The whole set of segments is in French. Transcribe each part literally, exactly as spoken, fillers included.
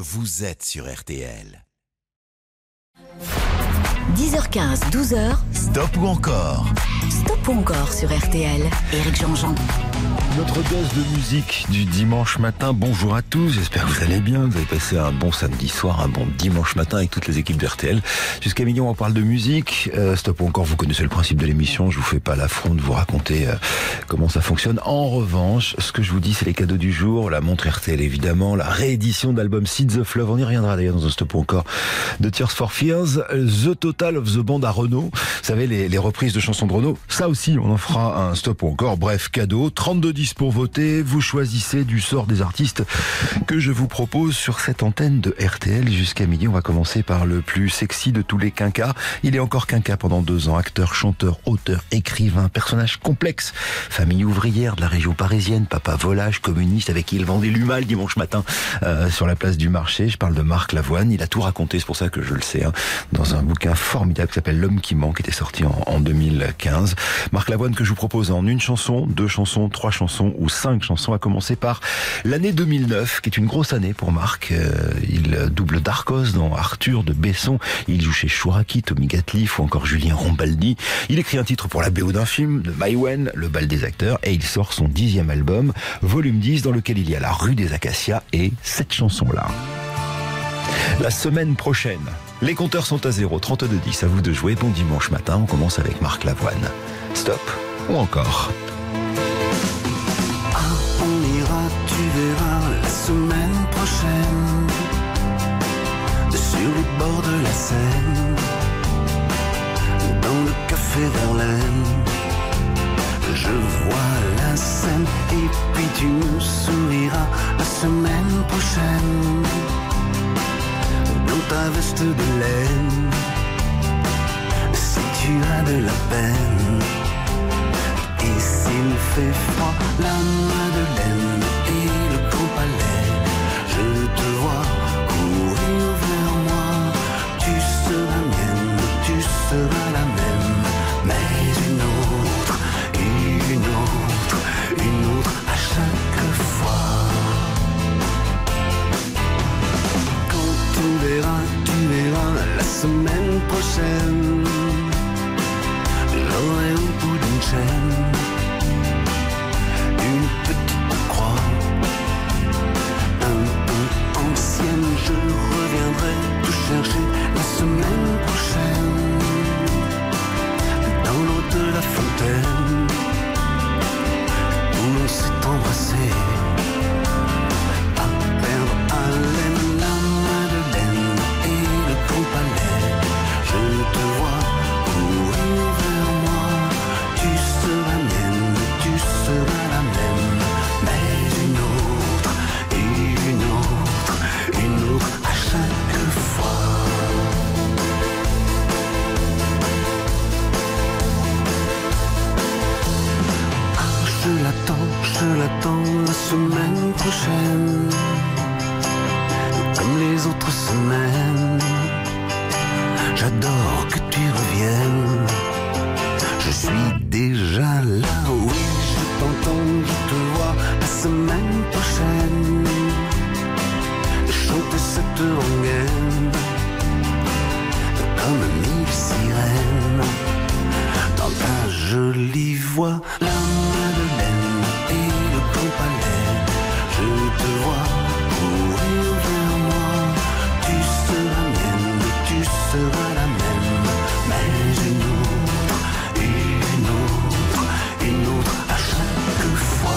vous êtes sur R T L. dix heures quinze, douze heures. Stop ou encore? Stop ou encore sur R T L. Éric Jean-Jean. Notre dose de musique du dimanche matin. Bonjour à tous, j'espère que vous allez bien. Vous avez passé un bon samedi soir, un bon dimanche matin avec toutes les équipes de R T L. Jusqu'à midi, on parle de musique. Euh, stop ou encore, vous connaissez le principe de l'émission. Je vous fais pas l'affront de vous raconter euh, comment ça fonctionne. En revanche, ce que je vous dis, c'est les cadeaux du jour. La montre R T L, évidemment. La réédition d'album Seeds of Love. On y reviendra d'ailleurs dans un stop ou encore de Tears for Fears. The Total of the Band à Renault. Vous savez, les, les reprises de chansons de Renault. Ça aussi, on en fera un stop ou encore. Bref, cadeau. trente-deux dix pour voter. Vous choisissez du sort des artistes que je vous propose sur cette antenne de R T L jusqu'à midi. On va commencer par le plus sexy de tous les quinquas. Il est encore quinquas pendant deux ans. Acteur, chanteur, auteur, écrivain, personnage complexe. Famille ouvrière de la région parisienne. Papa volage, communiste avec qui il vendait l'U M A le dimanche matin euh, sur la place du marché. Je parle de Marc Lavoine. Il a tout raconté, c'est pour ça que je le sais, hein, dans un bouquin formidable qui s'appelle L'homme qui manque, qui était sorti en, en deux mille quinze. Marc Lavoine que je vous propose en une chanson, deux chansons, trois chansons ou cinq chansons, à commencer par l'année deux mille neuf, qui est une grosse année pour Marc. Euh, il double Darcos dans Arthur de Besson. Il joue chez Chouraki, Tommy Gatliff ou encore Julien Rombaldi. Il écrit un titre pour la B O d'un film, de Maïwen, Le bal des acteurs, et il sort son dixième album, volume dix, dans lequel il y a La rue des Acacias et cette chanson-là. La semaine prochaine, les compteurs sont à zéro, trente-deux dix, à vous de jouer. Bon dimanche matin, on commence avec Marc Lavoine. Stop ou encore? Ah, on ira, tu verras, la semaine prochaine, sur les bords de la Seine, dans le café Verlaine. Je vois la scène et puis tu me souriras la semaine prochaine, dans ta veste de laine. Si tu as de la peine et s'il fait froid, la Madeleine et le Grand Palais, je te vois courir vers moi. Tu seras mienne, tu seras la même, mais une autre, une autre, une autre à chaque fois. Quand tu verras, tu verras la semaine prochaine, j'aurai au bout d'une chaîne une petite croix, un peu ancienne. Je reviendrai te chercher la semaine prochaine, dans l'eau de la fontaine où l'on s'est embrassé, à perdre haleine, la Madeleine et le Grand Palais. Je te vois courir vers moi, tu seras mienne, tu seras la même, mais une autre, une autre, une autre à chaque fois. Ah, je l'attends, je l'attends la semaine prochaine, comme les autres semaines. J'adore que tu reviennes, je suis déjà là, oui, je t'entends, je te vois la semaine prochaine, chanter cette rengaine, comme mille sirènes, dans ta jolie voix, la Madeleine et le Grand Palais. Je te vois courir vers moi, tu seras mienne, tu seras la même, mais une autre, une autre, une autre à chaque fois.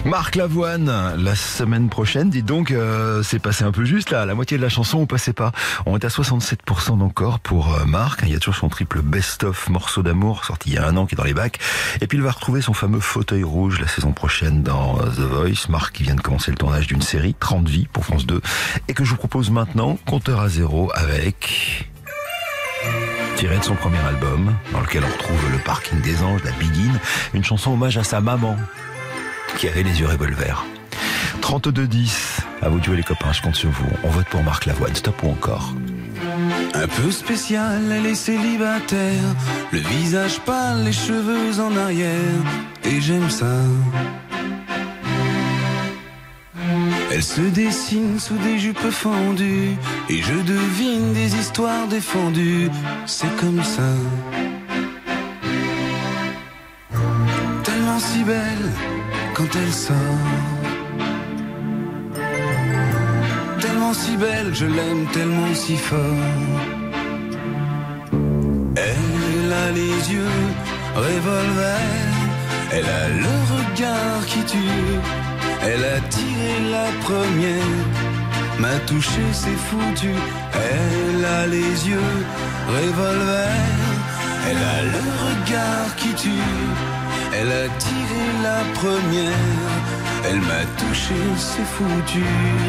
Marc Lavoine, la semaine prochaine, dites donc, euh, c'est passé un peu juste là, la moitié de la chanson on passait pas. On est à soixante-sept pour cent d'encore pour euh, Marc, il y a toujours son triple best-of morceau d'amour sorti il y a un an qui est dans les bacs. Et puis il va retrouver son fameux fauteuil rouge la saison prochaine dans euh, The Voice. Marc qui vient de commencer le tournage d'une série, trente vies pour France deux, et que je vous propose maintenant, compteur à zéro avec... tiré de son premier album, dans lequel on retrouve Le Parking des Anges, la Begin, une chanson hommage à sa maman, qui avait les yeux revolver. trente-deux dix, à vous de jouer les copains, je compte sur vous. On vote pour Marc Lavoine, stop ou encore? Un peu spécial, elle est célibataire, le visage pâle, les cheveux en arrière, et j'aime ça. Elle se dessine sous des jupes fendues, et je devine des histoires défendues, c'est comme ça. Tellement si belle quand elle sort, tellement si belle, je l'aime tellement si fort. Elle a les yeux revolver, elle a le regard qui tue, elle a tiré la première, m'a touché, c'est foutu. Elle a les yeux revolver, elle a le regard qui tue, elle a tiré la première, elle m'a touché, c'est foutu.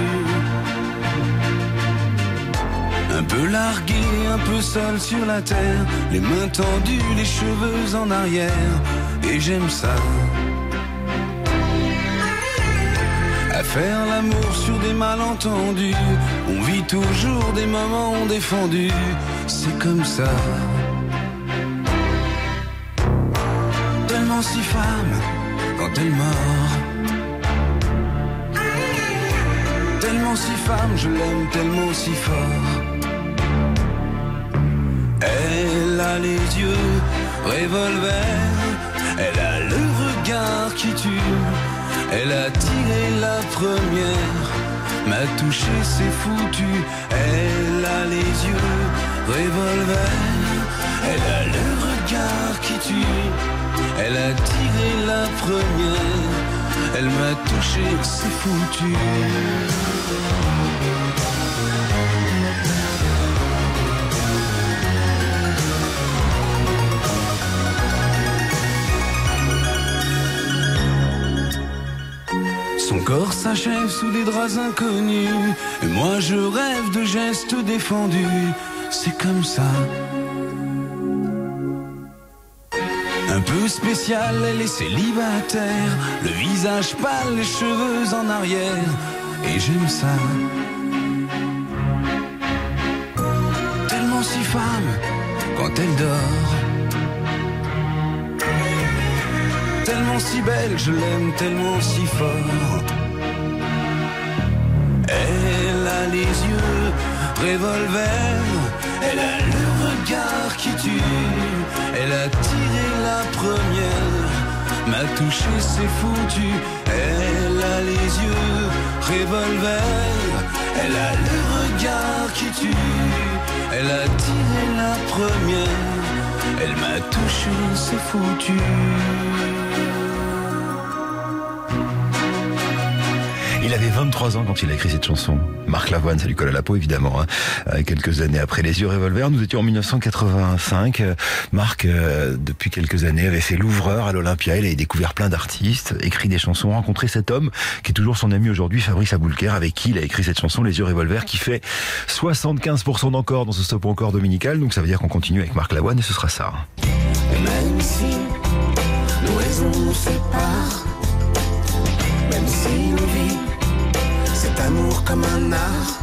Un peu largué, un peu seul sur la terre, les mains tendues, les cheveux en arrière, et j'aime ça. À faire l'amour sur des malentendus, on vit toujours des moments défendus, c'est comme ça. Tellement si femme quand elle mord, tellement si femme, je l'aime tellement si fort. Elle a les yeux revolver, elle a le regard qui tue, elle a tiré la première, m'a touché, c'est foutu. Elle a les yeux revolver, elle a le regard qui tue, elle a tiré la première, elle m'a touché, c'est foutu. Son corps s'achève sous des draps inconnus, et moi je rêve de gestes défendus, c'est comme ça. Un peu spécial, elle est célibataire, le visage pâle, les cheveux en arrière, et j'aime ça. Tellement si femme quand elle dort, tellement si belle, je l'aime tellement si fort. Elle a les yeux revolver, elle a le regard qui tue, elle a tiré la première, m'a touché, c'est foutu. Elle a les yeux revolver, elle a le regard qui tue, elle a tiré la première, elle m'a touché, c'est foutu. Il avait vingt-trois ans quand il a écrit cette chanson. Marc Lavoine, ça lui colle à la peau évidemment. Hein. Quelques années après Les Yeux Revolver, nous étions en mille neuf cent quatre-vingt-cinq. Marc, euh, depuis quelques années, avait fait l'ouvreur à l'Olympia. Il avait découvert plein d'artistes, écrit des chansons, rencontré cet homme qui est toujours son ami aujourd'hui, Fabrice Aboulker, avec qui il a écrit cette chanson Les Yeux Revolver, qui fait soixante-quinze pour cent d'encore dans ce stop encore dominical. Donc ça veut dire qu'on continue avec Marc Lavoine et ce sera ça. Même si nos raisons nous séparent, même si nos vies, cet amour comme un art.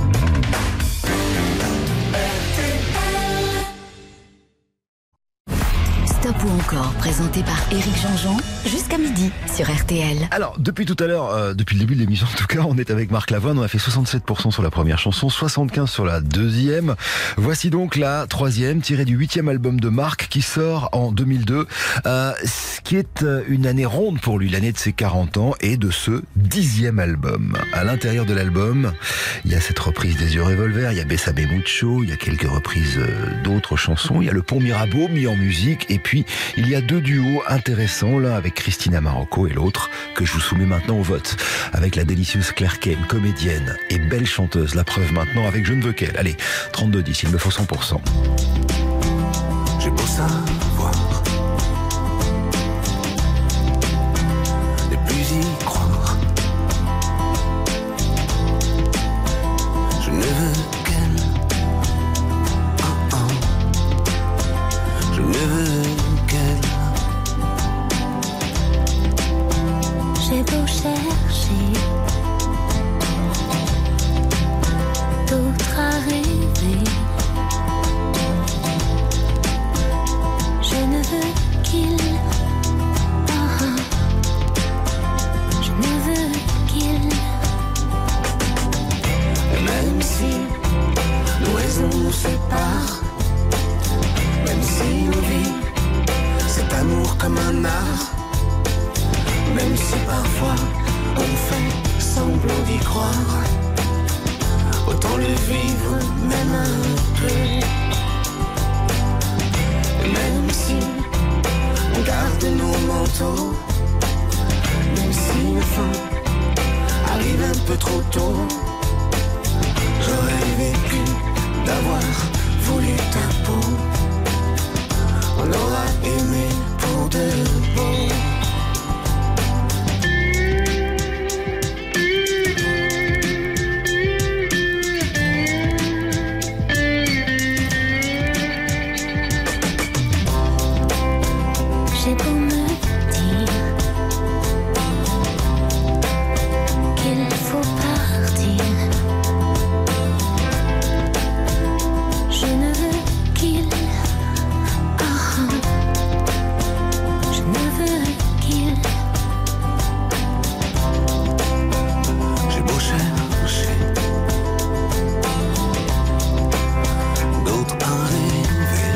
Stop ou encore, présenté par Éric Jean-Jean, jusqu'à midi sur R T L. Alors, depuis tout à l'heure, euh, depuis le début de l'émission en tout cas, on est avec Marc Lavoine, on a fait soixante-sept pour cent sur la première chanson, soixante-quinze sur la deuxième. Voici donc la troisième, tirée du huitième album de Marc, qui sort en deux mille deux, euh, ce qui est une année ronde pour lui, l'année de ses quarante ans et de ce dixième album. À l'intérieur de l'album, il y a cette reprise des Yeux Revolver, il y a Bésame Mucho, il y a quelques reprises d'autres chansons, il y a le Pont Mirabeau mis en musique, et puis puis, il y a deux duos intéressants, l'un avec Christina Marocco et l'autre que je vous soumets maintenant au vote. Avec la délicieuse Claire Kane, comédienne et belle chanteuse. La preuve maintenant avec Je ne veux qu'elle. Allez, trente-deux dix, il me faut cent pour cent. J'ai beau savoir ne plus y croire. Je ne veux qu'elle. Oh oh. Je ne veux qu'elle. J'ai beau chercher d'autres à rêver, je ne veux qu'il, oh, je ne veux qu'il. Et même si l'horizon nous sépare, même si on vit cet amour comme un art, même si parfois on fait semblant d'y croire, autant le vivre même un peu. Et même si on garde nos manteaux, même si la fin arrive un peu trop tôt, j'aurais vécu d'avoir voulu ta peau. On aura aimé pour de bon. J'ai beau me dire qu'il faut partir, je ne veux qu'il, oh, je ne veux qu'il. J'ai beau chercher d'autres à rêver,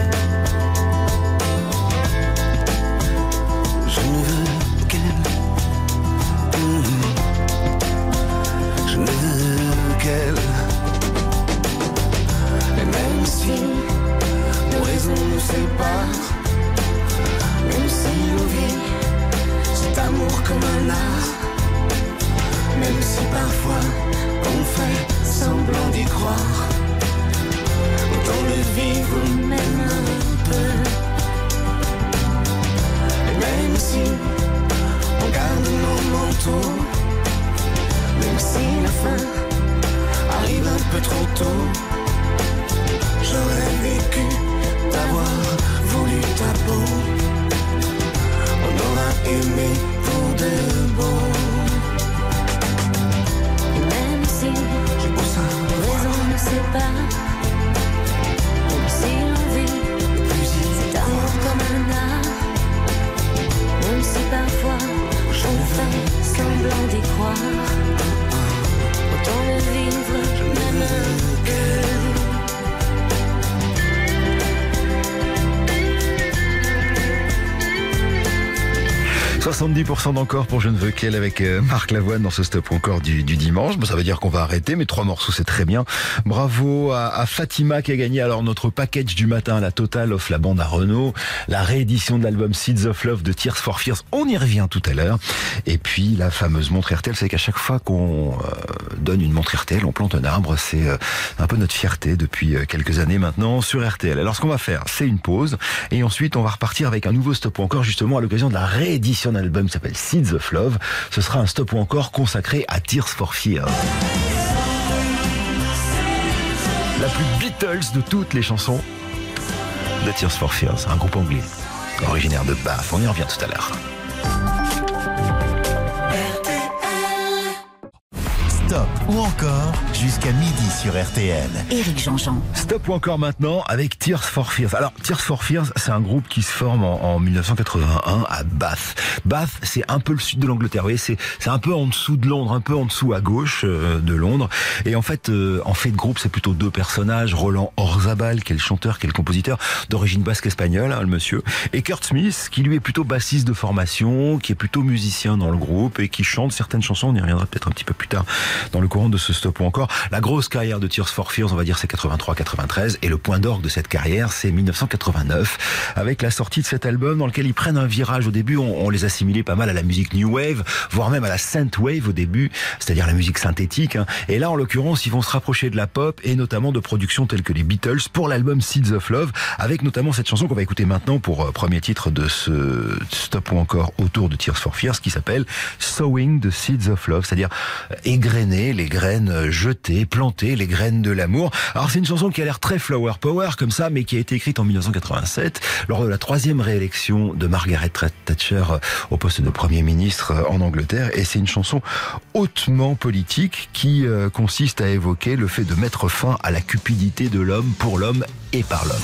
je ne veux qu'elle. Mmh. Je ne veux qu'elle. Et même si l'horizon nous sépare, même si on vit cet amour comme un art, même si parfois on fait semblant d'y croire, autant le vivre même un peu. Et même si on garde nos manteaux, même si la fin arrive un peu trop tôt, j'aurais vécu d'avoir voulu ta peau. On aura aimé pour de bon. Et même si J'ai beau savoir l'horizon nous sépare, même si l'on vit ne plus y cet amour comme un art, même si parfois on fait semblant d'y croire, autant le vivre même un peu. soixante-dix pour cent d'encore pour Je ne veux qu'elle avec euh, Marc Lavoine dans ce stop encore du, du dimanche. Bon, ça veut dire qu'on va arrêter, mais trois morceaux c'est très bien. Bravo à, à Fatima qui a gagné alors notre package du matin, la totale of la bande à Renault, la réédition de l'album Seeds of Love de Tears for Fears. On y revient tout à l'heure. Et puis la fameuse montre R T L, c'est qu'à chaque fois qu'on euh, donne une montre R T L, on plante un arbre. C'est euh, un peu notre fierté depuis euh, quelques années maintenant sur R T L. Alors ce qu'on va faire, c'est une pause et ensuite on va repartir avec un nouveau stop ou encore justement à l'occasion de la réédition d'un album qui s'appelle Seeds of Love. Ce sera un stop ou encore consacré à Tears for Fears. La plus Beatles de toutes les chansons de Tears for Fears, un groupe anglais originaire de Bath. On y revient tout à l'heure. Stop ou encore jusqu'à midi sur R T L. Éric Jean-Jean. Stop ou encore maintenant avec Tears for Fears. Alors Tears for Fears, c'est un groupe qui se forme en, en mille neuf cent quatre-vingt-un à Bath. Bath, c'est un peu le sud de l'Angleterre. Vous voyez, c'est c'est un peu en dessous de Londres, un peu en dessous à gauche euh, de Londres. Et en fait, euh, en fait de groupe, c'est plutôt deux personnages. Roland Orzabal, qui est le chanteur, qui est le compositeur, d'origine basque espagnole, hein, le monsieur, et Kurt Smith, qui lui est plutôt bassiste de formation, qui est plutôt musicien dans le groupe et qui chante certaines chansons. On y reviendra peut-être un petit peu plus tard dans le cours courante de ce Stop ou encore. La grosse carrière de Tears for Fears, on va dire, c'est quatre-vingt-trois quatre-vingt-treize. Et le point d'orgue de cette carrière, c'est mille neuf cent quatre-vingt-neuf. Avec la sortie de cet album dans lequel ils prennent un virage. Au début, on, on les assimilait pas mal à la musique New Wave, voire même à la Synth Wave au début, c'est-à-dire la musique synthétique. Hein. Et là, en l'occurrence, ils vont se rapprocher de la pop et notamment de productions telles que les Beatles pour l'album Seeds of Love, avec notamment cette chanson qu'on va écouter maintenant pour euh, premier titre de ce Stop ou encore autour de Tears for Fears, qui s'appelle Sowing the Seeds of Love, c'est-à-dire égrener les graines jetées, planter les graines de l'amour. Alors c'est une chanson qui a l'air très flower power comme ça, mais qui a été écrite en mille neuf cent quatre-vingt-sept lors de la troisième réélection de Margaret Thatcher au poste de Premier ministre en Angleterre, et c'est une chanson hautement politique qui euh, consiste à évoquer le fait de mettre fin à la cupidité de l'homme pour l'homme et par l'homme.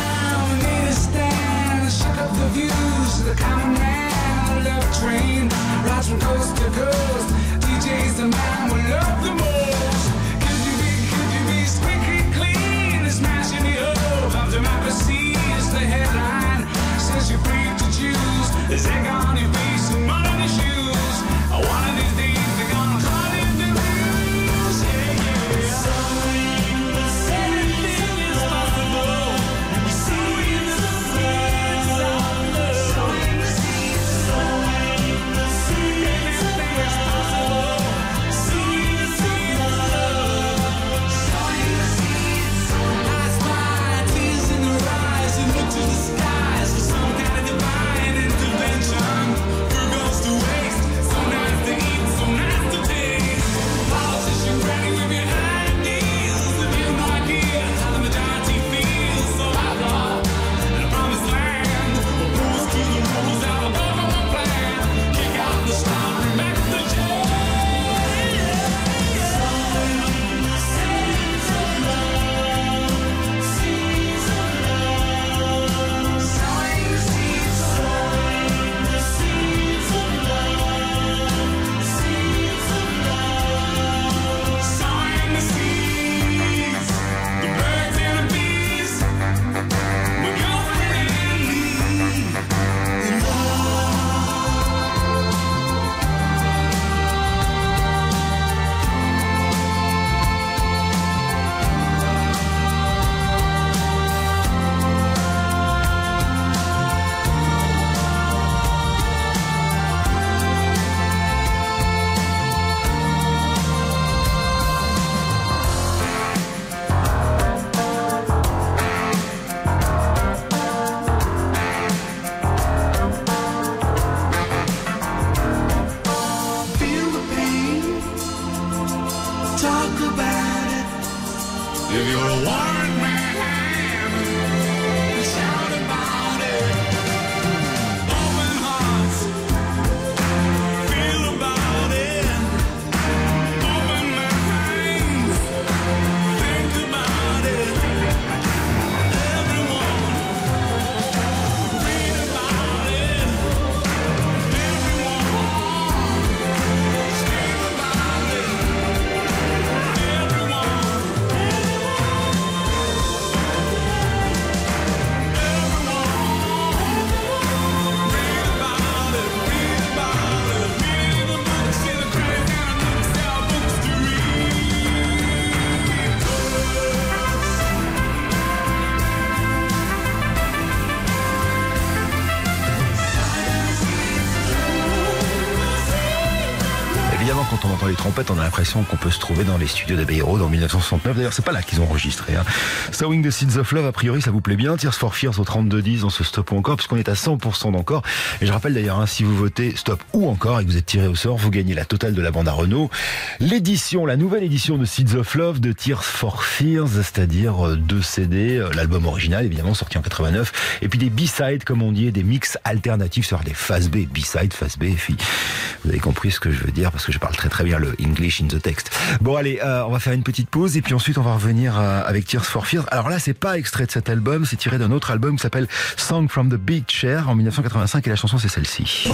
Quand on entend les trompettes, on a l'impression qu'on peut se trouver dans les studios d'Abbey Road en mille neuf cent soixante-neuf. D'ailleurs, c'est pas là qu'ils ont enregistré. Hein. Sowing the Seeds of Love, a priori, ça vous plaît bien. Tears for Fears au trente-deux dix dans ce Stop ou encore, puisqu'on est à cent pour cent d'encore. Et je rappelle d'ailleurs, hein, si vous votez Stop ou encore et que vous êtes tiré au sort, vous gagnez la totale de la bande à Renault. L'édition, la nouvelle édition de Seeds of Love de Tears for Fears, c'est-à-dire deux C D, l'album original évidemment sorti en quatre-vingt-neuf, et puis des B-sides comme on dit, des mix alternatifs, c'est-à-dire des face B, B-side, face B, puis vous avez compris ce que je veux dire parce que je parle très très bien le English in the text. Bon allez, euh, on va faire une petite pause et puis ensuite on va revenir euh, avec Tears for Fears. Alors là, c'est pas extrait de cet album, c'est tiré d'un autre album qui s'appelle Song from the Big Chair en mille neuf cent quatre-vingt-cinq et la chanson c'est celle-ci.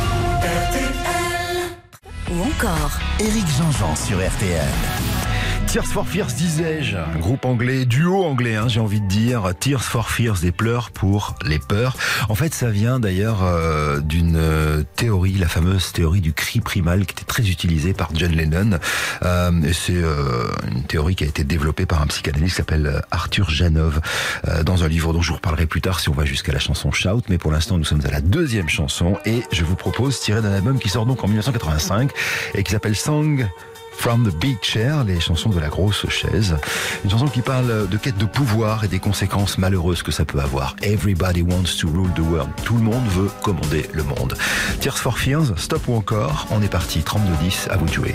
Ou encore Éric Jean-Jean sur R T L. Tears for Fears, disais-je, un groupe anglais, duo anglais, hein, j'ai envie de dire. Tears for Fears, des pleurs pour les peurs. En fait, ça vient d'ailleurs euh, d'une euh, théorie, la fameuse théorie du cri primal, qui était très utilisée par John Lennon. Euh, et c'est euh, une théorie qui a été développée par un psychanalyste qui s'appelle Arthur Janov, euh, dans un livre dont je vous reparlerai plus tard si on va jusqu'à la chanson Shout. Mais pour l'instant, nous sommes à la deuxième chanson et je vous propose, tiré d'un album qui sort donc en dix-neuf cent quatre-vingt-cinq et qui s'appelle Song From the Big Chair, les chansons de la grosse chaise. Une chanson qui parle de quête de pouvoir et des conséquences malheureuses que ça peut avoir. Everybody wants to rule the world. Tout le monde veut commander le monde. Tears for Fears, Stop ou encore, on est parti. trente-deux dix, à vous de jouer.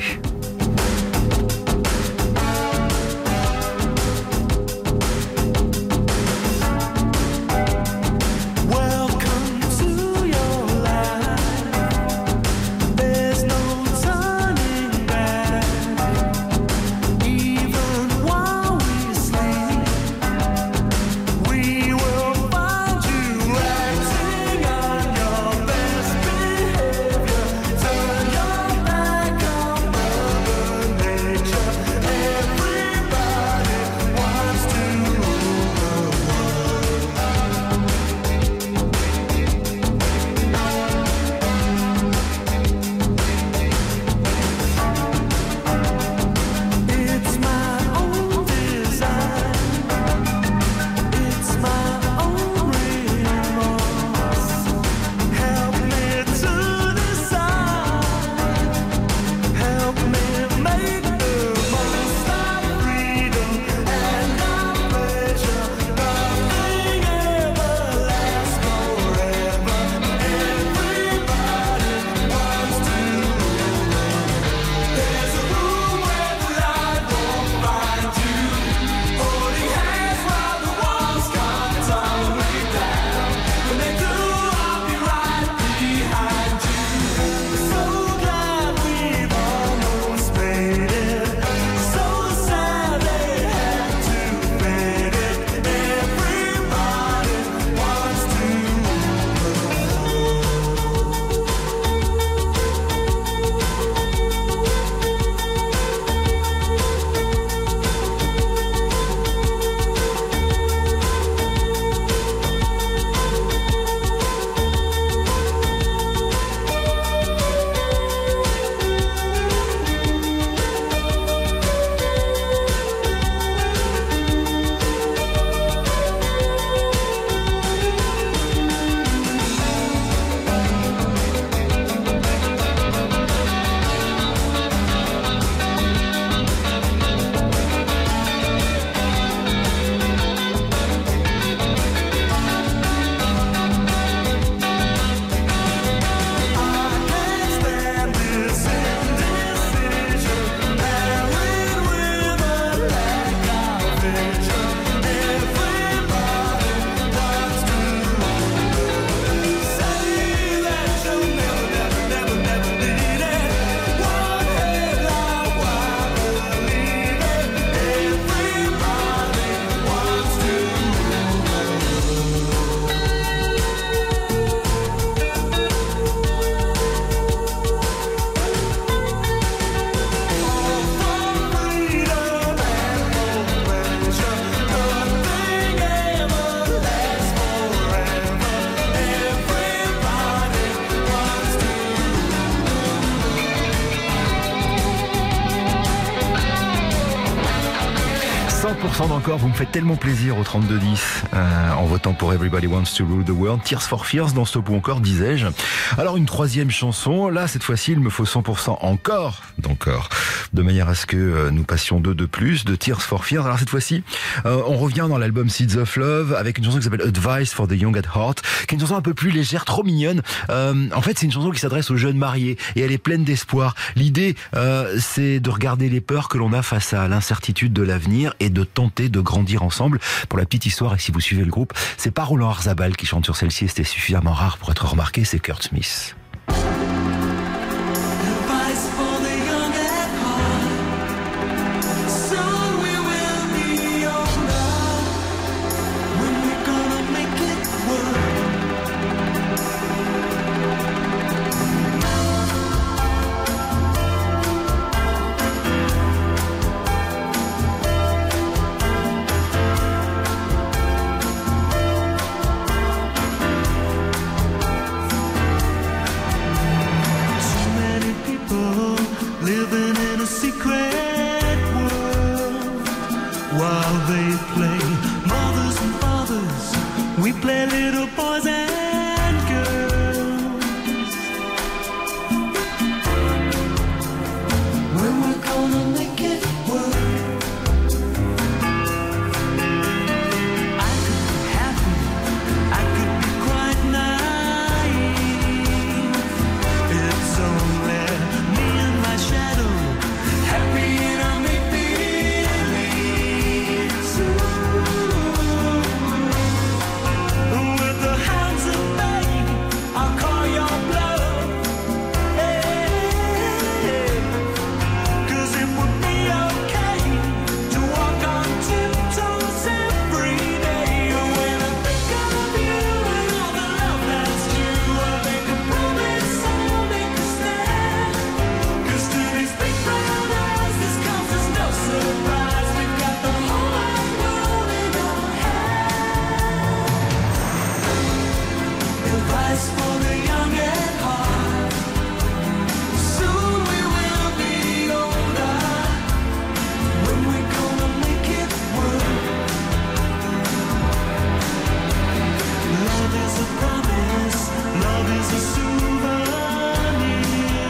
cent pour cent d'encore, vous me faites tellement plaisir au trente-deux dix euh, en votant pour Everybody Wants to Rule the World. Tears for Fears dans Stop ou encore, disais-je. Alors une troisième chanson, là cette fois-ci il me faut cent pour cent encore, d'encore, de manière à ce que euh, nous passions deux de plus, de Tears for Fears. Alors cette fois-ci, euh, on revient dans l'album Seeds of Love avec une chanson qui s'appelle Advice for the Young at Heart, qui est une chanson un peu plus légère, trop mignonne. Euh, en fait c'est une chanson qui s'adresse aux jeunes mariés et elle est pleine d'espoir. L'idée euh, c'est de regarder les peurs que l'on a face à l'incertitude de l'avenir et de tenter de grandir ensemble. Pour la petite histoire, et si vous suivez le groupe, c'est pas Roland Arzabal qui chante sur celle-ci, c'était suffisamment rare pour être remarqué, c'est Kurt Smith. Advice for the young at heart. Soon we will be older. When we're gonna make it work. Love is a promise. Love is a souvenir.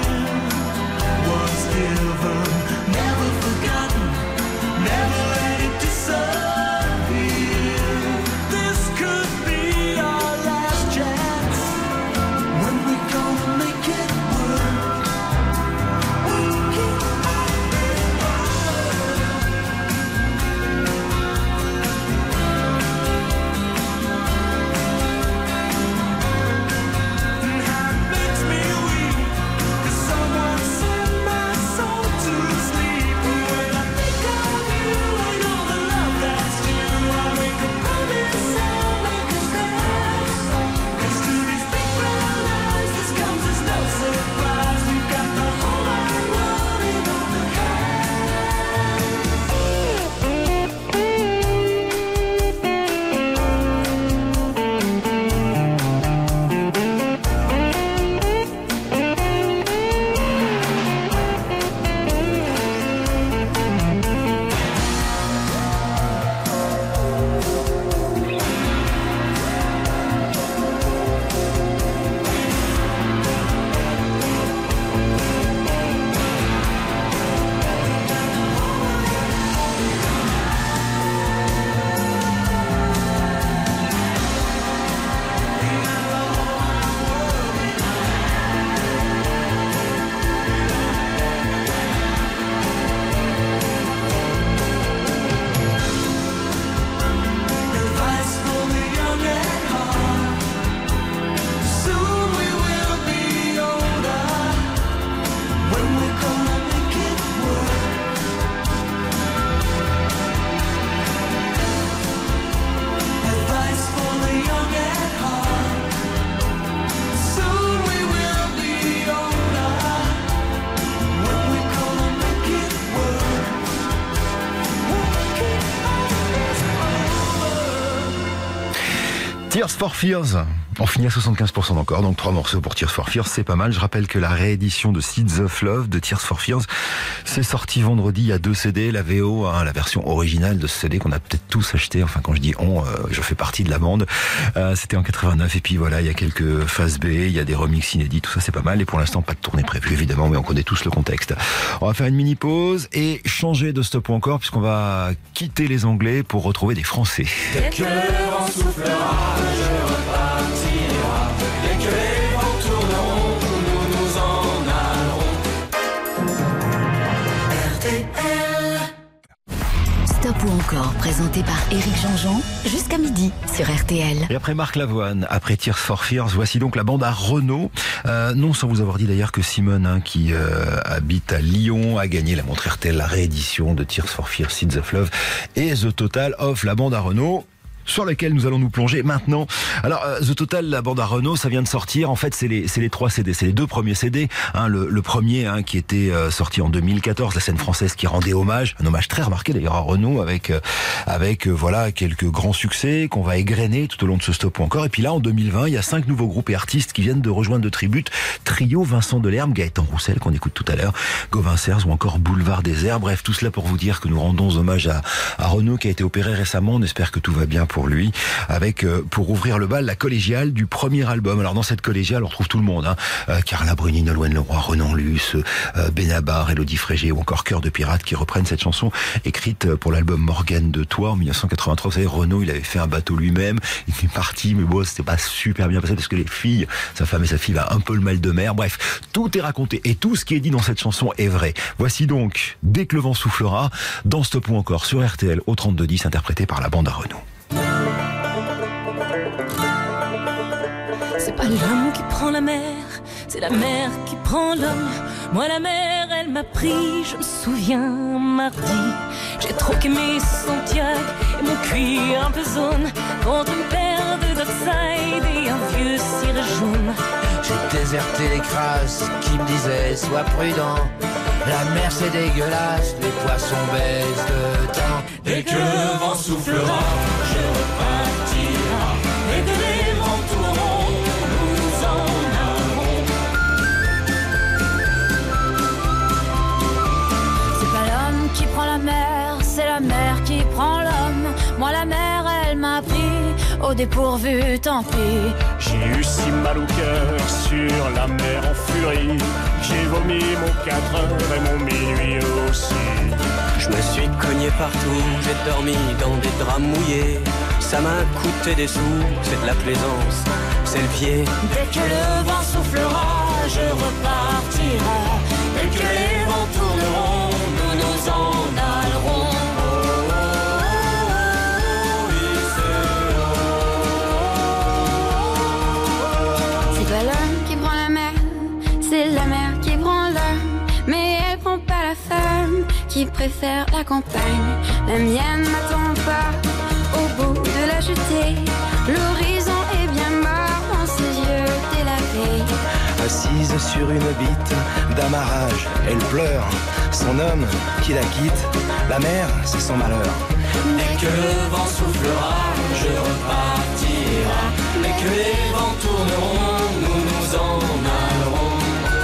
Was given, never forgotten. Never let it disappear. This could be our last chance. When we gonna make it work? Work it And how it makes me weak. 'Cause someone sent my soul to sleep. When I think of you and all the love that's due, I make a promise I'll make a stand. 'Cause to these big brown eyes, this comes as no surprise. We've got the whole wide world in our Advice for the young at heart. Soon we will be older. When we're gonna make it work. Advice for the young at heart. Soon we will be older. When we're gonna make it work. Work it Tears for Fears. On finit à soixante-quinze pour cent encore, donc trois morceaux pour Tears for Fears, c'est pas mal. Je rappelle que la réédition de Seeds of Love de Tears for Fears, c'est sorti vendredi. Il y a deux C D, la V O, hein, la version originale de ce C D qu'on a peut-être tous acheté. Enfin, quand je dis on, euh, je fais partie de la bande. Euh, c'était en quatre-vingt-neuf, et puis voilà, il y a quelques phases B, il y a des remixes inédits, tout ça c'est pas mal. Et pour l'instant, pas de tournée prévue évidemment, mais on connaît tous le contexte. On va faire une mini pause et changer de stop ou encore, puisqu'on va quitter les Anglais pour retrouver des Français. Dès que le vent soufflera, je repartira. Dès que les vents tourneront, nous nous en allerons. R T L. Stop ou encore, présenté par Éric Jean-Jean, jusqu'à midi sur R T L. Et après Marc Lavoine, après Tears for Fears, voici donc la bande à Renault. Euh, non sans vous avoir dit d'ailleurs que Simone, hein, qui euh, habite à Lyon, a gagné la montre R T L, la réédition de Tears for Fears, Seeds of Love et The Total of la bande à Renault, sur lequel nous allons nous plonger maintenant. Alors, euh, The Total, la bande à Renault, ça vient de sortir. En fait, c'est les, c'est les trois C D, c'est les deux premiers C D. Hein, le, le premier, hein, qui était euh, sorti en deux mille quatorze, la scène française qui rendait hommage, un hommage très remarqué d'ailleurs à Renault, avec euh, avec euh, voilà quelques grands succès qu'on va égrener tout au long de ce stop ou encore. Et puis là, en deux mille vingt, il y a cinq nouveaux groupes et artistes qui viennent de rejoindre le tribute. Trio, Vincent Delerme, Gaëtan Roussel qu'on écoute tout à l'heure, Gauvin Serres ou encore Boulevard Désert. Bref, tout cela pour vous dire que nous rendons hommage à, à Renault, qui a été opéré récemment. On espère que tout va bien pour lui. Avec, euh, pour ouvrir le bal, la collégiale du premier album. Alors dans cette collégiale, on retrouve tout le monde, hein. Euh, Carla Bruni, Nolwenn Leroy, Renan Luce, euh, Benabar, Élodie Frégé ou encore Cœur de Pirate, qui reprennent cette chanson écrite pour l'album Morgane de Toi en dix-neuf cent quatre-vingt-trois. Vous savez, Renault, il avait fait un bateau lui-même, il est parti, mais bon, c'était pas super bien passé parce que les filles, sa femme et sa fille, avaient un peu le mal de mer. Bref, tout est raconté et tout ce qui est dit dans cette chanson est vrai. Voici donc Dès que le vent soufflera, dans Stop ou encore sur R T L au trente-deux dix, interprété par la bande à Renault. C'est pas l'homme qui prend la mer, c'est la mer qui prend l'homme. Moi la mer, elle m'a pris, je me souviens, mardi. J'ai troqué mes Santiago et mon cuir un peu zone contre une paire de Dockside et un vieux ciré jaune. J'ai déserté les crasses qui me disaient sois prudent. La mer c'est dégueulasse, les poissons baissent de temps. Dès que le vent soufflera, je repartira. Et que les vents tourneront, nous nous au dépourvu, tant pis. J'ai eu si mal au cœur sur la mer en furie. J'ai vomi mon quatre heures et mon minuit aussi. Je me suis cogné partout, j'ai dormi dans des draps mouillés. Ça m'a coûté des sous, c'est de la plaisance, c'est le pied. Dès que le vent soufflera, je repartirai. Dès que les vents tourneront, nous nous en allerons. C'est pas l'homme qui prend la mer, c'est la mer qui prend l'homme. Mais elle prend pas la femme qui préfère la campagne. La mienne m'attend pas au bout de la jetée. L'horizon est bien mort dans ses yeux délavés. Assise sur une bite d'amarrage, elle pleure son homme qui la quitte. La mer, c'est son malheur. Dès que le vent soufflera, je repartirai. Dès que les vents tourneront, nous nous en allerons.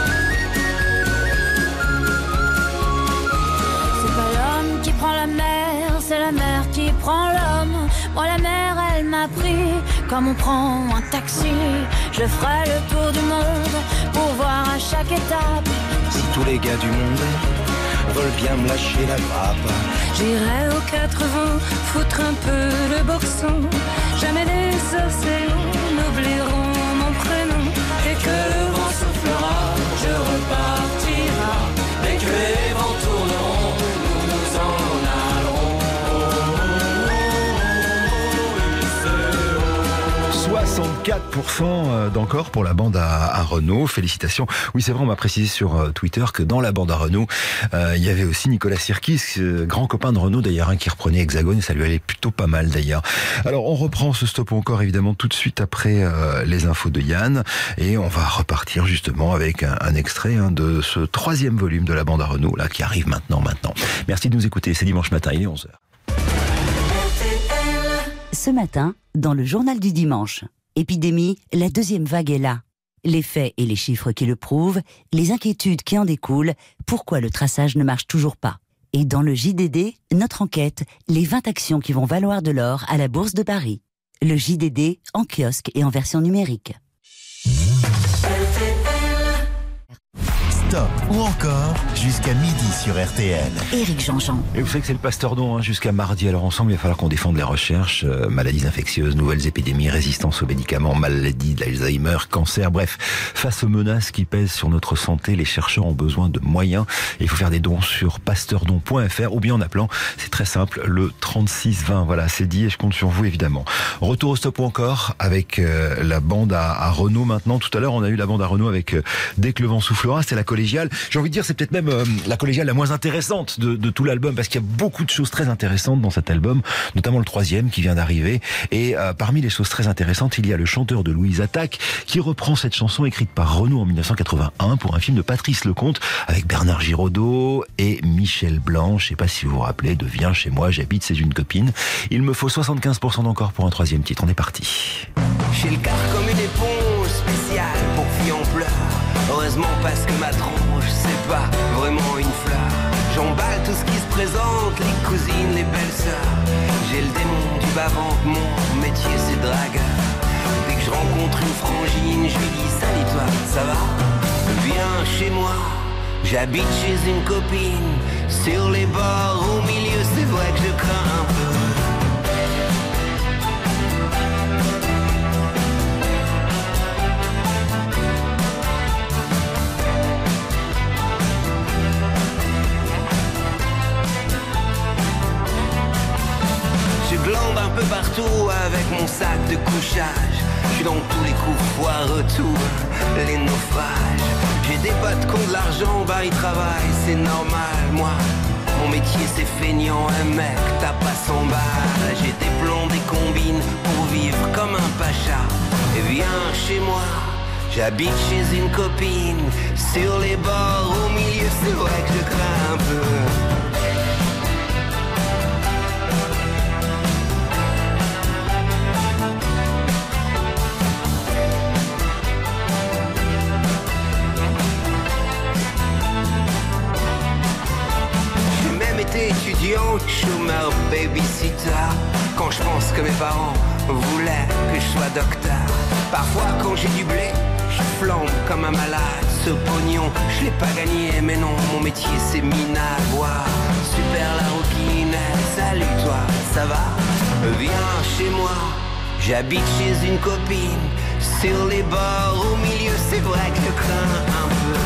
C'est pas l'homme qui prend la mer, c'est la mer qui prend l'homme. Moi la mer elle m'a pris comme on prend un taxi. Je ferai le tour du monde pour voir à chaque étape. Si tous les gars du monde veulent bien me lâcher la grappe, j'irai aux quatre vents foutre un peu le boxon. Jamais les océans n'oublieront mon prénom. Dès que le vent soufflera, je repartirai. Dès que les vents tourneront, nous nous en allerons. soixante-quatre pour cent d'encore pour la bande à, à Renault. Félicitations. Oui, c'est vrai, on m'a précisé sur euh, Twitter que dans la bande à Renault, euh, il y avait aussi Nicolas Sirkis, euh, grand copain de Renault d'ailleurs, hein, qui reprenait Hexagone, et ça lui allait plutôt pas mal d'ailleurs. Alors, on reprend ce Stop ou Encore évidemment tout de suite après euh, les infos de Yann, et on va repartir justement avec un, un extrait hein, de ce troisième volume de la bande à Renault, là, qui arrive maintenant, maintenant. Merci de nous écouter, c'est dimanche matin, il est onze heures. Ce matin, dans le journal du dimanche, épidémie, la deuxième vague est là. Les faits et les chiffres qui le prouvent, les inquiétudes qui en découlent, pourquoi le traçage ne marche toujours pas. Et dans le J D D, notre enquête, les vingt actions qui vont valoir de l'or à la Bourse de Paris. Le J D D en kiosque et en version numérique. Stop ou encore jusqu'à midi sur R T L. Éric Jean-Jean. Et vous savez que c'est le Pasteur Don hein, jusqu'à mardi. Alors ensemble, il va falloir qu'on défende les recherches, euh, maladies infectieuses, nouvelles épidémies, résistance aux médicaments, maladies d'Alzheimer, cancer, bref. Face aux menaces qui pèsent sur notre santé, les chercheurs ont besoin de moyens. Et il faut faire des dons sur pasteurdon point f r ou bien en appelant, c'est très simple, le trente-six vingt. Voilà, c'est dit et je compte sur vous évidemment. Retour au Stop ou Encore avec euh, la bande à, à Renault maintenant. Tout à l'heure, on a eu la bande à Renault avec euh, Dès que le vent soufflera, c'était la collégiale. J'ai envie de dire, c'est peut-être même euh, la collégiale la moins intéressante de, de tout l'album, parce qu'il y a beaucoup de choses très intéressantes dans cet album, notamment le troisième qui vient d'arriver. Et euh, parmi les choses très intéressantes, il y a le chanteur de Louise Attaque qui reprend cette chanson écrite par Renaud en mille neuf cent quatre-vingt-un pour un film de Patrice Lecomte avec Bernard Giraudot et Michel Blanc. Je sais pas si vous vous rappelez de Viens chez moi, j'habite, c'est une copine. Il me faut soixante-quinze pour cent d'encore pour un troisième titre. On est parti. J'ai le cœur comme une éponge spéciale pour filles en pleurs. Heureusement parce que ma tronche c'est pas vraiment une fleur. J'emballe tout ce qui se présente, les cousines, les belles-sœurs. J'ai le démon du bas-ventre, mon métier c'est dragueur. Dès que je rencontre une frangine, je lui dis salut toi, ça va? Viens chez moi, j'habite chez une copine. Sur les bords, au milieu, c'est vrai que je crains un peu. Un peu partout avec mon sac de couchage. Je suis dans tous les coups foireux, tout les naufrages. J'ai des potes qui ont de l'argent, bah ils travaillent, c'est normal. Moi, mon métier c'est feignant, un mec t'as pas cent balles. J'ai des plans, des combines pour vivre comme un pacha. Et viens chez moi, j'habite chez une copine. Sur les bords, au milieu, c'est vrai que je crains un peu. Étudiant, chômeur, babysitter. Quand je pense que mes parents voulait que je sois docteur. Parfois quand j'ai du blé, je flambe comme un malade. Ce pognon, je l'ai pas gagné, mais non, mon métier c'est minable. Boire, super la rouquine, salut toi, ça va? Viens chez moi, j'habite chez une copine. Sur les bords, au milieu, c'est vrai que je crains un peu.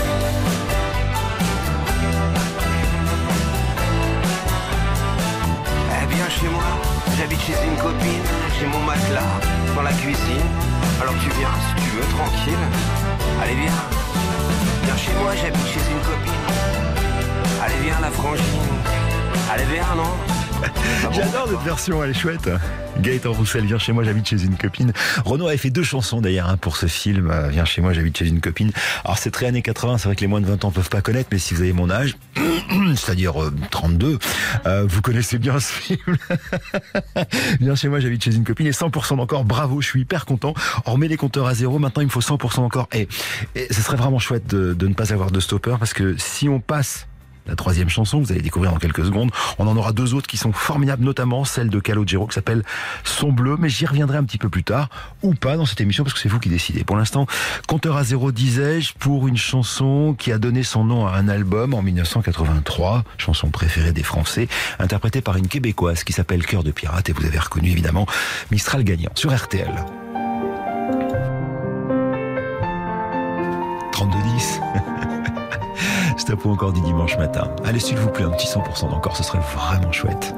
Eh bien chez moi, j'habite chez une copine. J'ai mon matelas dans la cuisine. Alors tu viens si tu veux, tranquille. Allez viens, viens chez moi, j'habite chez une copine. Allez viens la frangine. Allez viens non. J'adore cette version, elle est chouette. Gaëtan Roussel, Viens chez moi, j'habite chez une copine. Renaud avait fait deux chansons d'ailleurs hein, pour ce film, Viens chez moi, j'habite chez une copine. Alors c'est très années quatre-vingts, c'est vrai que les moins de vingt ans peuvent pas connaître, mais si vous avez mon âge, c'est-à-dire euh, trente-deux, euh, vous connaissez bien ce film. Viens chez moi, j'habite chez une copine. Et cent pour cent d'encore, bravo, je suis hyper content. On remet les compteurs à zéro, maintenant il me faut cent pour cent encore. Et, et ce serait vraiment chouette de, de ne pas avoir de stopper, parce que si on passe la troisième chanson, vous allez découvrir dans quelques secondes. On en aura deux autres qui sont formidables, notamment celle de Calogero qui s'appelle Son Bleu, mais j'y reviendrai un petit peu plus tard, ou pas dans cette émission, parce que c'est vous qui décidez. Pour l'instant, compteur à zéro, disais-je, pour une chanson qui a donné son nom à un album en dix-neuf cent quatre-vingt-trois, chanson préférée des Français, interprétée par une Québécoise qui s'appelle Cœur de Pirate, et vous avez reconnu évidemment Mistral gagnant sur R T L. trente-deux dix Stop ou encore du dimanche matin. Allez, s'il vous plaît, un petit cent pour cent d'encore, ce serait vraiment chouette.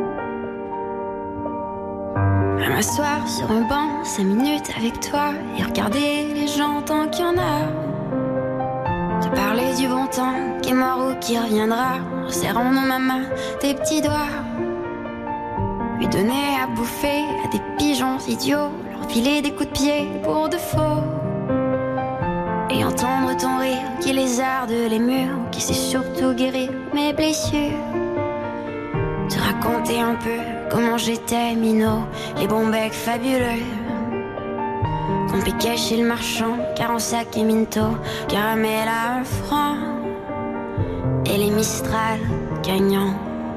À m'asseoir sur un banc, cinq minutes avec toi, et regarder les gens tant qu'il y en a. Te parler du bon temps qui est mort ou qui reviendra, en serrant dans ma main tes petits doigts. Lui donner à bouffer à des pigeons idiots, leur filer des coups de pied pour de faux. Et entendre ton rire qui lézarde les murs, qui sait surtout guérir mes blessures. Te raconter un peu comment j'étais minot, les bons becs fabuleux qu'on piquait chez le marchand, car en sac et minto, caramel à un franc, et les Mistral gagnants.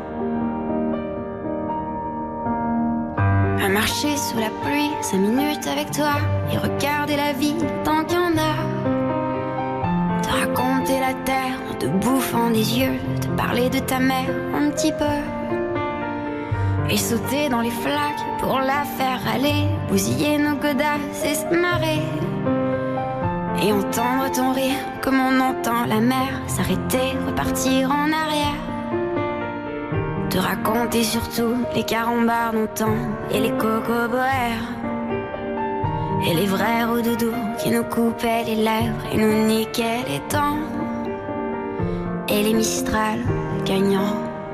À marcher sous la pluie, cinq minutes avec toi, et regarder la vie tant qu'il y en a. Te raconter la terre en te bouffant des yeux, te parler de ta mère un petit peu, et sauter dans les flaques pour la faire aller, bousiller nos godasses et se marrer. Et entendre ton rire comme on entend la mer, s'arrêter, repartir en arrière. Te raconter surtout les carambars d'antan et les cocoboères, et les vrais roudoudous qui nous coupaient les lèvres et nous niquaient les dents, et les Mistral gagnants.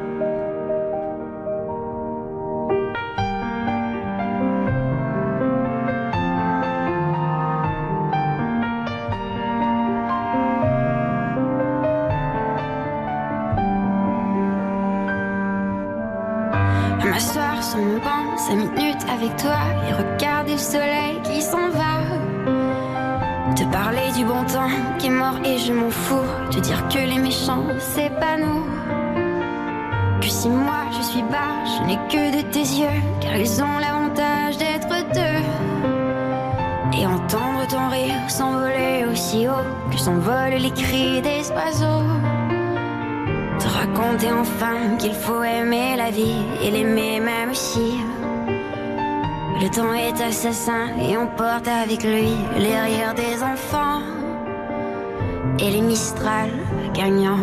À m'asseoir sur mon banc, cinq minutes avec toi, et regarder le soleil qui s'en va. Te parler du bon temps qui est mort et je m'en fous. Te dire que les méchants c'est pas nous, que si moi je suis bas, je n'ai que de tes yeux, car ils ont l'avantage d'être deux. Et entendre ton rire s'envoler aussi haut que s'envolent les cris des oiseaux. Te raconter enfin qu'il faut aimer la vie et l'aimer même si le temps est assassin, et on porte avec lui les rires des enfants, et les Mistral gagnants.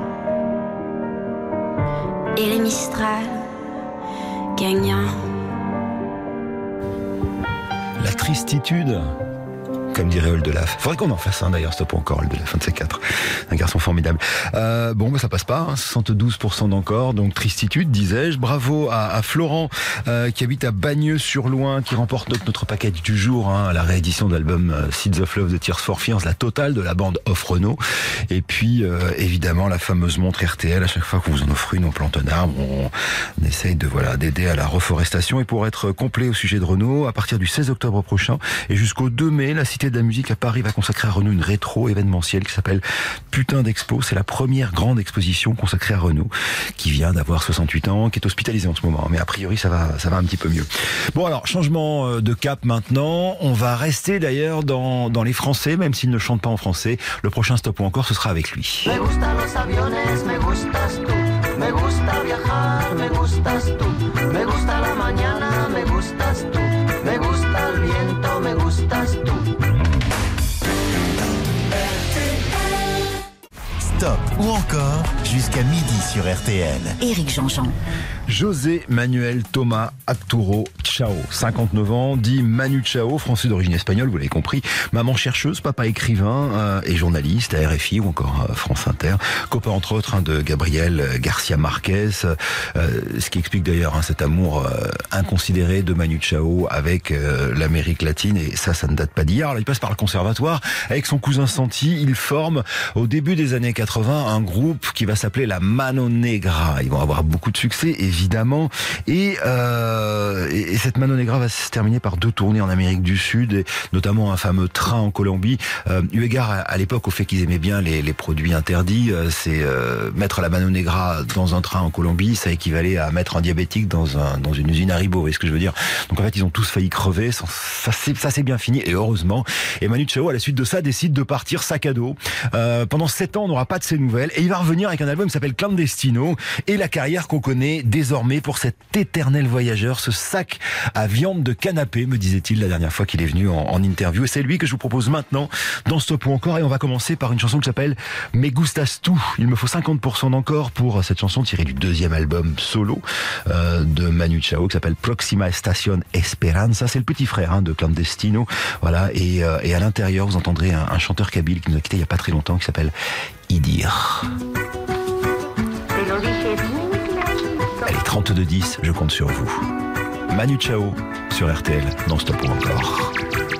Et les Mistral gagnants. La tristitude, comme dirait Oldelaf. Faudrait qu'on en fasse un d'ailleurs, stop encore Oldelaf, un de ces quatre. Un garçon formidable. Euh, bon, bah, ça passe pas, hein, soixante-douze pour cent d'encore, donc tristitude, disais-je. Bravo à, à Florent, euh, qui habite à Bagneux-sur-Loing, qui remporte notre, notre package du jour, hein, la réédition de l'album euh, Seeds of Love de Tears for Fears, la totale de la bande Off Renault. Et puis, euh, évidemment, la fameuse montre R T L. À chaque fois qu'on vous en offre une, on plante un arbre, on, on essaye de, voilà, d'aider à la reforestation. Et pour être complet au sujet de Renault, à partir du seize octobre prochain et jusqu'au deux mai, la cité Cité de la musique à Paris va consacrer à Renaud une rétro événementielle qui s'appelle Putain d'Expo. C'est la première grande exposition consacrée à Renaud, qui vient d'avoir soixante-huit ans, qui est hospitalisé en ce moment. Mais a priori, ça va, ça va un petit peu mieux. Bon alors, changement de cap maintenant. On va rester d'ailleurs dans, dans les Français, même s'il ne chante pas en français. Le prochain Stop ou encore, ce sera avec lui. Me gustan los aviones, me gustas tú. Me gusta viajar, me gustas tú. Me gusta la mañana, me gustas tú. Me gusta el viento, me gustas tú. Stop ou encore jusqu'à midi sur R T L. Éric Jean-Jean. José Manuel Thomas Arturo Chao, cinquante-neuf ans, dit Manu Chao, français d'origine espagnole, vous l'avez compris, maman chercheuse, papa écrivain euh, et journaliste à R F I ou encore euh, France Inter, copain entre autres hein, de Gabriel Garcia Marquez, euh, ce qui explique d'ailleurs hein, cet amour euh, inconsidéré de Manu Chao avec euh, l'Amérique latine, et ça, ça ne date pas d'hier. Alors, il passe par le conservatoire avec son cousin Santi, il forme au début des années quatre-vingts un groupe qui va s'appeler la Mano Negra. Ils vont avoir beaucoup de succès, évidemment, et, euh, et, et cette Mano Negra va se terminer par deux tournées en Amérique du Sud, et notamment un fameux train en Colombie. Euh, eu égard à, à l'époque au fait qu'ils aimaient bien les, les produits interdits, euh, c'est euh, mettre la Mano Negra dans un train en Colombie, ça équivalait à mettre un diabétique dans, un, dans une usine Haribo, vous voyez ce que je veux dire. Donc en fait, ils ont tous failli crever, ça, ça, c'est, ça c'est bien fini, et heureusement. Et Manu Chao, à la suite de ça, décide de partir sac à dos. Euh, pendant sept ans, on n'aura pas de ses nouvelles, et il va revenir avec un album qui s'appelle Clandestino, et la carrière qu'on connaît désormais pour cet éternel voyageur, ce sac à viande de canapé, me disait-il la dernière fois qu'il est venu en, en interview. Et c'est lui que je vous propose maintenant dans Stop ou encore, et on va commencer par une chanson qui s'appelle Me Gustas Tu. Il me faut cinquante pour cent d'encore pour cette chanson tirée du deuxième album solo euh, de Manu Chao qui s'appelle Proxima Estación Esperanza. C'est le petit frère hein, de Clandestino. Voilà, et, euh, et à l'intérieur, vous entendrez un, un chanteur kabyle qui nous a quitté il n'y a pas très longtemps qui s'appelle Idir. Allez, trente-deux dix, je compte sur vous. Manu Chao sur R T L dans Stop ou encore.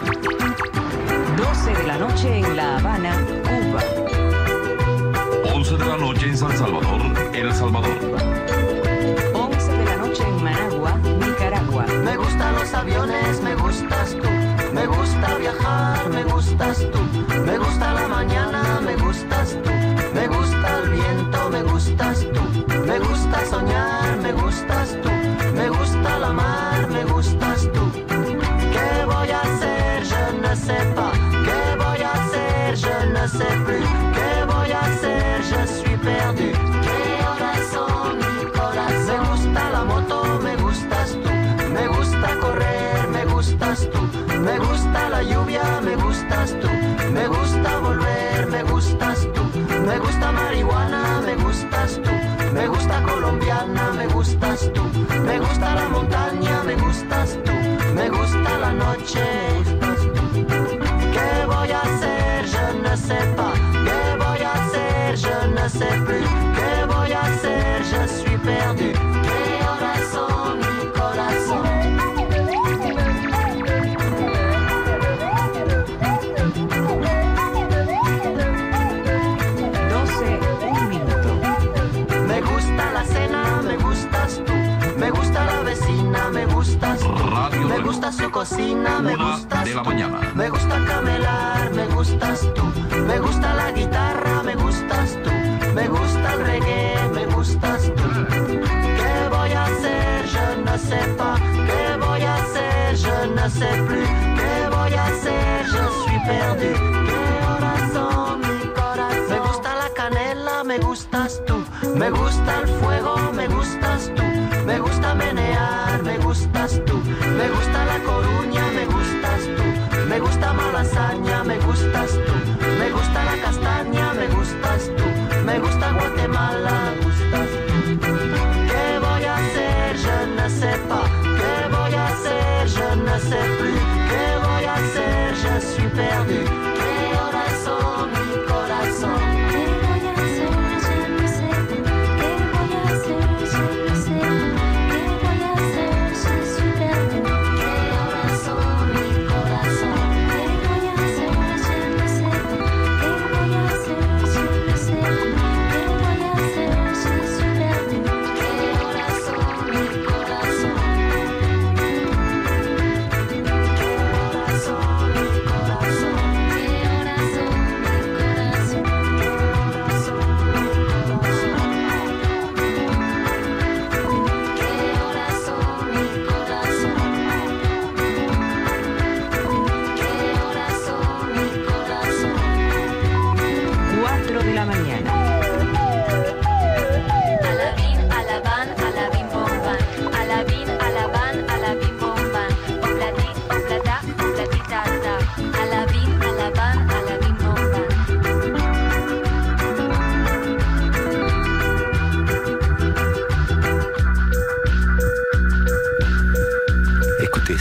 doce de la noche en La Habana, Cuba. once de la noche en San Salvador, El Salvador. once de la noche en Managua, Nicaragua. Me gustan los aviones, me gustas tú. Me gusta viajar, me gustas tú. Me gusta la mañana, me gustas tú. Me gusta el viento, me gustas tú. Me gusta soñar, me gustas tú. Me gusta la mar, me gustas tú. ¿Qué voy a hacer? Je ne sais pas. ¿Qué voy a hacer? Je ne sais plus. ¿Qué voy a hacer? Je suis perdu. ¿Qué horas son mi corazón? Me gusta la moto, me gustas tú. Me gusta correr, me gustas tú. Me gusta la lluvia, me gustas tú. Me gusta volver, me gustas tú. Me gusta marihuana, me gustas tú. Me gusta colombiana, me gustas tú. Me gusta la montaña, me gustas tú. Me gusta la noche. ¿Qué voy a hacer? Je ne sais pas. ¿Qué voy a hacer? Je ne sais plus. ¿Qué voy a hacer? Je suis perdu. ¿Qué horas son mi corazón? doce, un minuto. Me gusta la cena, me gustas tú. Me gusta la vecina, me gustas tú. Radio Me gusta su cocina, me Una gustas de la tú. mañana. Me gusta camelar, me gustas tú. Me gusta la guitarra, me gustas tú. Me gusta el reggae, me gustas tú. ¿Qué voy a hacer? Je ne sais pas. ¿Qué voy a hacer? Je ne sais plus. ¿Qué voy a hacer? Je suis perdu. ¿Qué horas son mi corazón? Me gusta la canela, me gustas tú. Me gusta el fuego, me gustas tú. Me gusta menear, me gustas tú. Me gusta la Coruña, me gustas tú. Me gusta Malasaña, me gustas tú. Me gusta la castaña, me gustas tú. Me gusta Guatemala, me gustas tú. ¿Qué voy a hacer? Je ne sais pas. ¿Qué voy a hacer? Je ne sais plus. ¿Qué voy a hacer? Je suis perdu. ¿Qué horas son mi corazón? ¿Qué voy a hacer? Je ne sais plus. ¿Qué voy a hacer? Je ne sais plus. ¿Qué voy a hacer? Je suis perdu. ¿Qué horas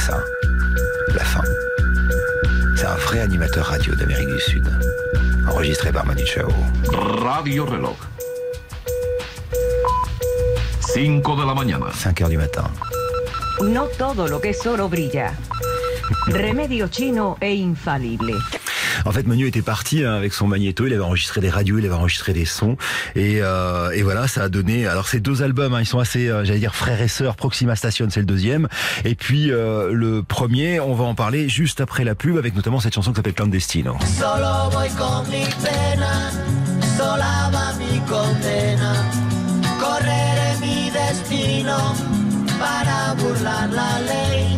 ça. La fin. C'est un vrai animateur radio d'Amérique du Sud. Enregistré par Manu Chao. Radio Reloj. cinco de la mañana. cinq heures du matin. No todo lo que es oro brilla. Remedio chino e infalible. En fait, Manu était parti hein, avec son magnéto, il avait enregistré des radios, il avait enregistré des sons, et, euh, et voilà, ça a donné. Alors, ces deux albums, hein, ils sont assez, euh, j'allais dire, frères et sœurs. Proxima Station, c'est le deuxième, et puis euh, le premier, on va en parler juste après la pub, avec notamment cette chanson qui s'appelle Clandestino. Solo voy con mi pena, sola va mi condena, correré mi destino para burlar la ley.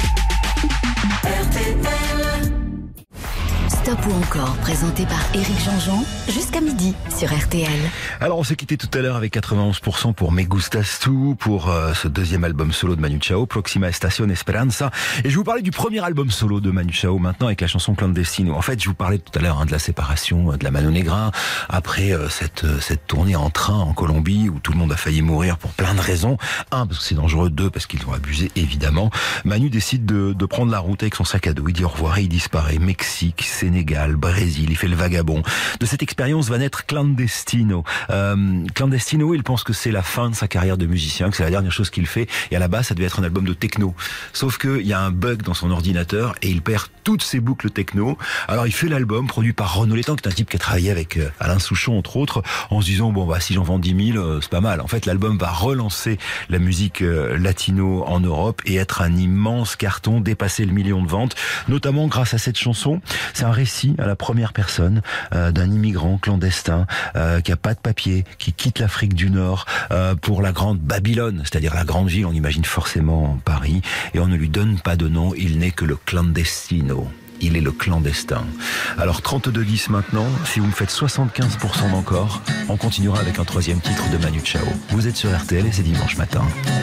R T L. Stop ou encore, présenté par Éric Jean-Jean, jusqu'à midi sur R T L. Alors on s'est quitté tout à l'heure avec quatre-vingt-onze pour cent pour Me Gustas Tu, pour euh, ce deuxième album solo de Manu Chao, Proxima Estación Esperanza. Et je vais vous parler du premier album solo de Manu Chao maintenant avec la chanson Clandestino. En fait, je vous parlais tout à l'heure hein, de la séparation de la Mano Negra, après euh, cette, euh, cette tournée en train en Colombie où tout le monde a failli mourir pour plein de raisons. Un, parce que c'est dangereux. Deux, parce qu'ils ont abusé évidemment. Manu décide de, de prendre la route avec son sac à dos. Il dit au revoir et il disparaît. Mexique, Sénégal, Brésil, il fait le vagabond. De cette expérience va naître Clandestino. Euh, Clandestino, il pense que c'est la fin de sa carrière de musicien, que c'est la dernière chose qu'il fait. Et à la base, ça devait être un album de techno. Sauf que il y a un bug dans son ordinateur et il perd toutes ses boucles techno. Alors il fait l'album produit par Renaud Létang, qui est un type qui a travaillé avec Alain Souchon entre autres, en se disant bon bah si j'en vends dix mille, euh, c'est pas mal. En fait, l'album va relancer la musique euh, latino en Europe et être un immense carton, dépasser le million de ventes, notamment grâce à cette chanson. C'est un récit à la première personne euh, d'un immigrant clandestin euh, qui a pas de papier, qui quitte l'Afrique du Nord euh, pour la grande Babylone, c'est-à-dire la grande ville, on imagine forcément Paris, et on ne lui donne pas de nom, il n'est que le clandestino. Il est le clandestin. Alors trente-deux dix maintenant, si vous me faites soixante-quinze pour cent d'encore, on continuera avec un troisième titre de Manu Chao. Vous êtes sur R T L et c'est dimanche matin.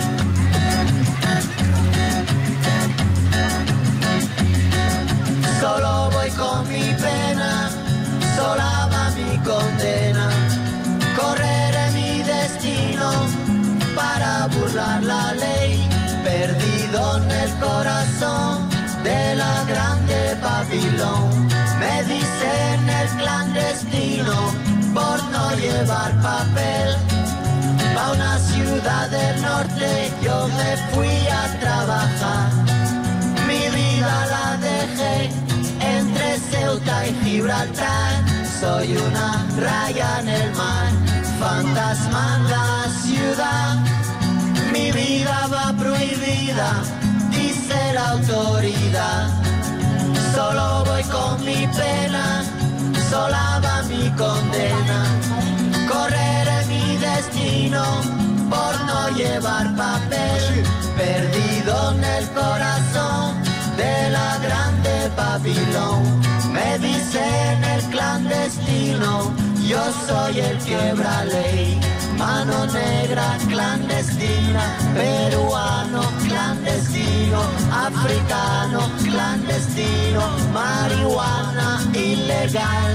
Solo voy con mi pena, sola va mi condena, correré mi destino para burlar la ley, perdido en el corazón de la grande Babilón. Me dicen el clandestino por no llevar papel. Pa' una ciudad del norte yo me fui a trabajar. Mi vida la dejé entre Ceuta y Gibraltar. Soy una raya en el mar, fantasma en la ciudad. Mi vida va prohibida, dice la autoridad. Solo voy con mi pena, sola va mi condena. Correré mi destino por no llevar papel, perdido en el corazón de la grande Babilón. Me dicen el clandestino, yo soy el quebra ley. Mano negra clandestina, peruano clandestino, africano clandestino, marihuana ilegal.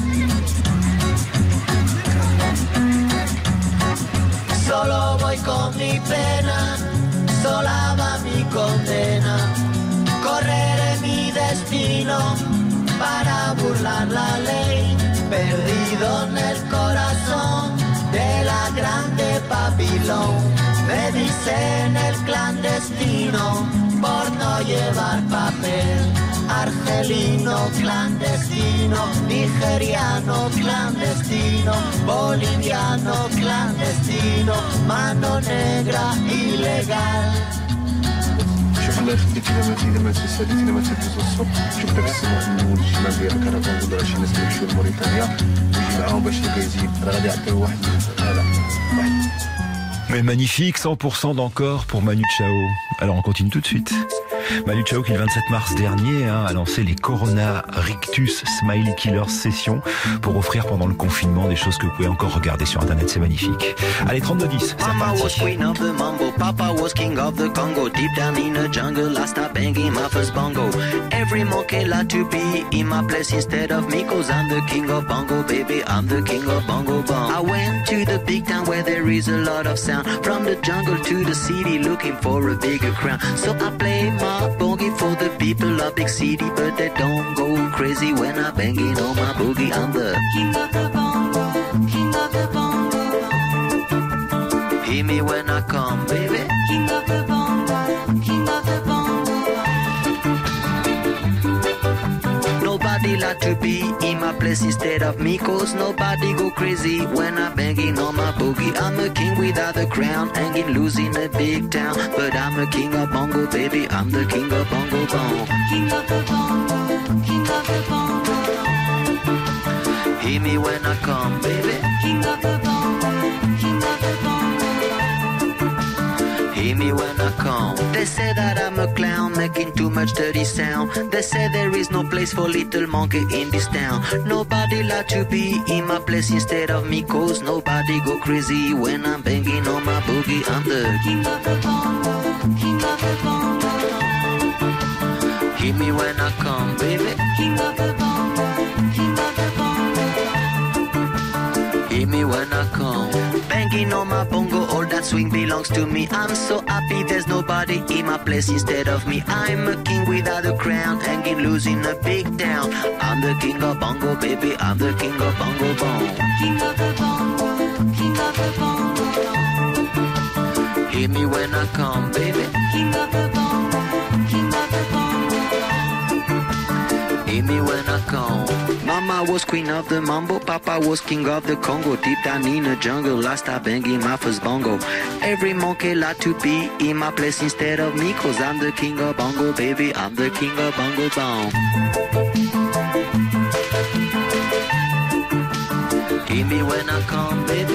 Solo voy con mi pena, sola va mi condena, correré mi destino para burlar la ley, perdido en el corazón de la grande Babilón. Me dicen el clandestino por no llevar papel. Argelino clandestino, nigeriano clandestino, boliviano clandestino, mano negra ilegal. شوف الله يخليك اذا ما اذا ما تساليت اذا ما تهز الصبح شوف داك السماء من الشمال ديال الكرفان نقولوا شي ناس يمشيو لموريتانيا ويجي معاهم باش يزيد راه غادي يعطيو واحد هذا واحد. Mais magnifique, cent pour cent d'encore pour Manu Chao. Alors on continue tout de suite. Manu Chao qui le vingt-sept mars dernier hein, a lancé les Corona Rictus Smiley Killers Sessions pour offrir pendant le confinement des choses que vous pouvez encore regarder sur internet, c'est magnifique. Allez, trente-deux dix, c'est Mama was reparti. queen of the mambo, Papa was king of the Congo. Deep down in the jungle, I stopped banging my first bongo. Every monkey like to be in my place instead of me, cause I'm the king of bongo, baby, I'm the king of bongo bong. I went to the big town where there is a lot of sound, from the jungle to the city looking for a bigger crown. So I play my my boogie for the people of big city, but they don't go crazy when I bang it on my boogie. I'm the king of the bongo, king of the bongo. Hear me when I come, baby. King of the bongo, king of the bongo. Nobody like to be in my place instead of me, cause nobody go crazy when I'm banging on my boogie. I'm a king without a crown, hanging loose in a big town, but I'm a king of bongo, baby. I'm the king of bongo bong. King of the bongo, king of the bongo. Hear me when I come, baby. King of the bongo, king of the bongo. Hear me when I come. They say that I'm a clown making too much dirty sound. They say there is no place for little monkey in this town. Nobody like to be in my place instead of me, cause nobody go crazy when I'm banging on my boogie. I'm the king of the bongo, king of the bongo. Hear me when I come, baby. King of the bongo, king of the bongo. Hear me when I come. Banging on my bongo, all that swing belongs to me. I'm so happy there's nobody in my place instead of me. I'm a king without a crown, hanging loose in a big town. I'm the king of bongo, baby. I'm the king of bongo bong. King of the bongo, king of the bongo. Hear me when I come, baby. King of the bongo, king of the bongo. Hear me when I come. Mama was queen of the mambo, Papa was king of the Congo. Deep down in the jungle, last I banging my first bongo. Every monkey like to be in my place instead of me, cause I'm the king of bongo, baby. I'm the king of bongo bong. Hear me when I come, baby.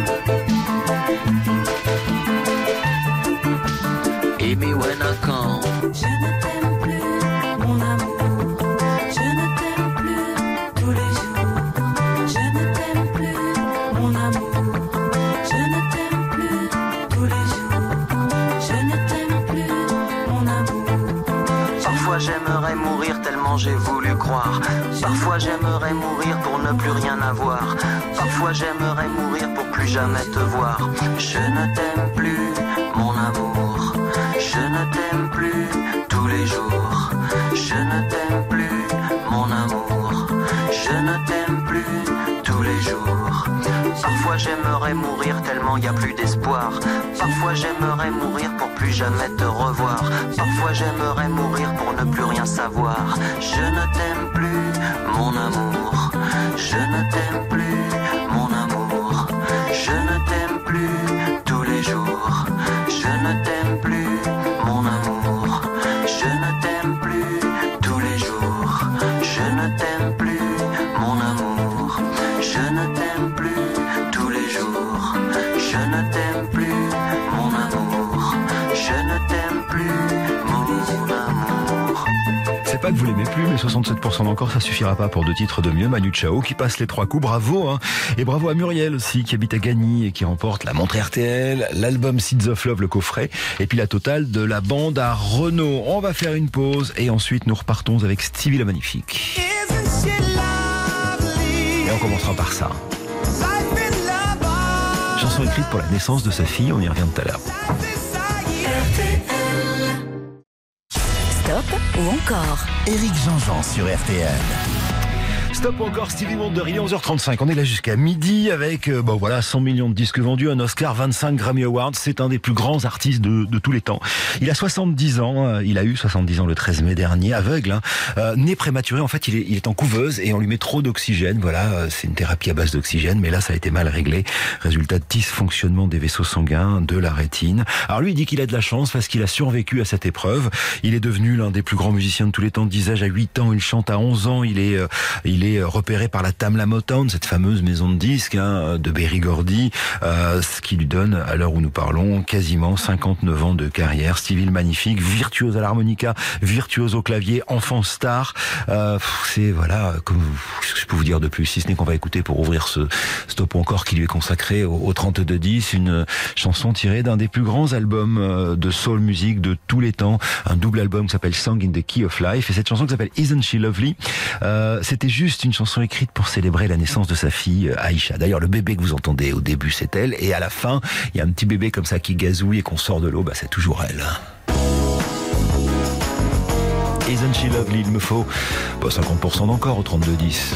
Hear me when I come. Je ne t'aime plus, mon amour. Je ne t'aime plus tous les jours. Je ne t'aime plus, mon amour. Je ne t'aime plus tous les jours. Je ne t'aime plus, mon amour. Parfois j'aimerais mourir tellement j'ai voulu croire. Parfois j'aimerais mourir pour ne plus rien avoir. Parfois j'aimerais mourir pour plus jamais te voir. Je ne t'aime plus, mon amour. Je ne t'aime plus tous les jours. Je ne t'aime plus, mon amour. Je ne t'aime plus tous les jours. Parfois j'aimerais mourir tellement y a plus d'espoir. Parfois j'aimerais mourir pour plus jamais te revoir. Parfois j'aimerais mourir pour ne plus rien savoir. Je ne t'aime plus, mon amour. Je ne t'aime plus, mon amour. Je ne t'aime plus tous les jours. Je ne t'aime plus, mon amour. Je ne t'aime plus tous les jours. Je ne t'aime plus, mon amour. Je ne t'aime plus tous les jours. Je ne t'aime plus, mon amour. Je ne t'aime plus, mon amour. C'est pas que vous l'aimez plus, mais soixante-sept pour cent d'encore, ça suffira pas pour deux titres de mieux. Manu Chao qui passe les trois coups, bravo hein. Et bravo à Muriel aussi, qui habite à Gagny et qui remporte la montre R T L, l'album Seeds of Love, le coffret, et puis la totale de la bande à Renault. On va faire une pause et ensuite nous repartons avec Stevie la Magnifique. Et on commencera par ça. Chanson écrite pour la naissance de sa fille, on y revient tout à l'heure. Stop ou encore Éric Jean-Jean sur R T L. Stop ou encore Stevie Wonder, il est onze heures trente-cinq. On est là jusqu'à midi avec euh, bon voilà cent millions de disques vendus, un Oscar, vingt-cinq Grammy Awards. C'est un des plus grands artistes de, de tous les temps. Il a soixante-dix ans. Euh, il a eu soixante-dix ans le treize mai dernier, aveugle, hein, euh, né prématuré. En fait, il est, il est en couveuse et on lui met trop d'oxygène. Voilà, euh, c'est une thérapie à base d'oxygène, mais là, ça a été mal réglé. Résultat de dysfonctionnement des vaisseaux sanguins, de la rétine. Alors lui, il dit qu'il a de la chance parce qu'il a survécu à cette épreuve. Il est devenu l'un des plus grands musiciens de tous les temps. Disais-je, à huit ans, il chante à onze ans. Il est, euh, il est repéré par la Tamla Motown, cette fameuse maison de disques hein, de Berry Gordy, euh, ce qui lui donne, à l'heure où nous parlons, quasiment cinquante-neuf ans de carrière. Stevie le Magnifique, virtuose à l'harmonica, virtuose au clavier, enfant star. Euh, c'est voilà, comme ce que je peux vous dire de plus, si ce n'est qu'on va écouter pour ouvrir ce Stop ou encore qui lui est consacré au, au trente-deux dix, une chanson tirée d'un des plus grands albums de soul music de tous les temps, un double album qui s'appelle Song in the Key of Life, et cette chanson qui s'appelle Isn't She Lovely, euh, c'était juste une chanson écrite pour célébrer la naissance de sa fille Aïcha. D'ailleurs, le bébé que vous entendez au début, c'est elle, et à la fin, il y a un petit bébé comme ça qui gazouille et qu'on sort de l'eau, bah c'est toujours elle. Isn't she lovely? Il me faut bah, cinquante pour cent d'encore au trente-deux dix.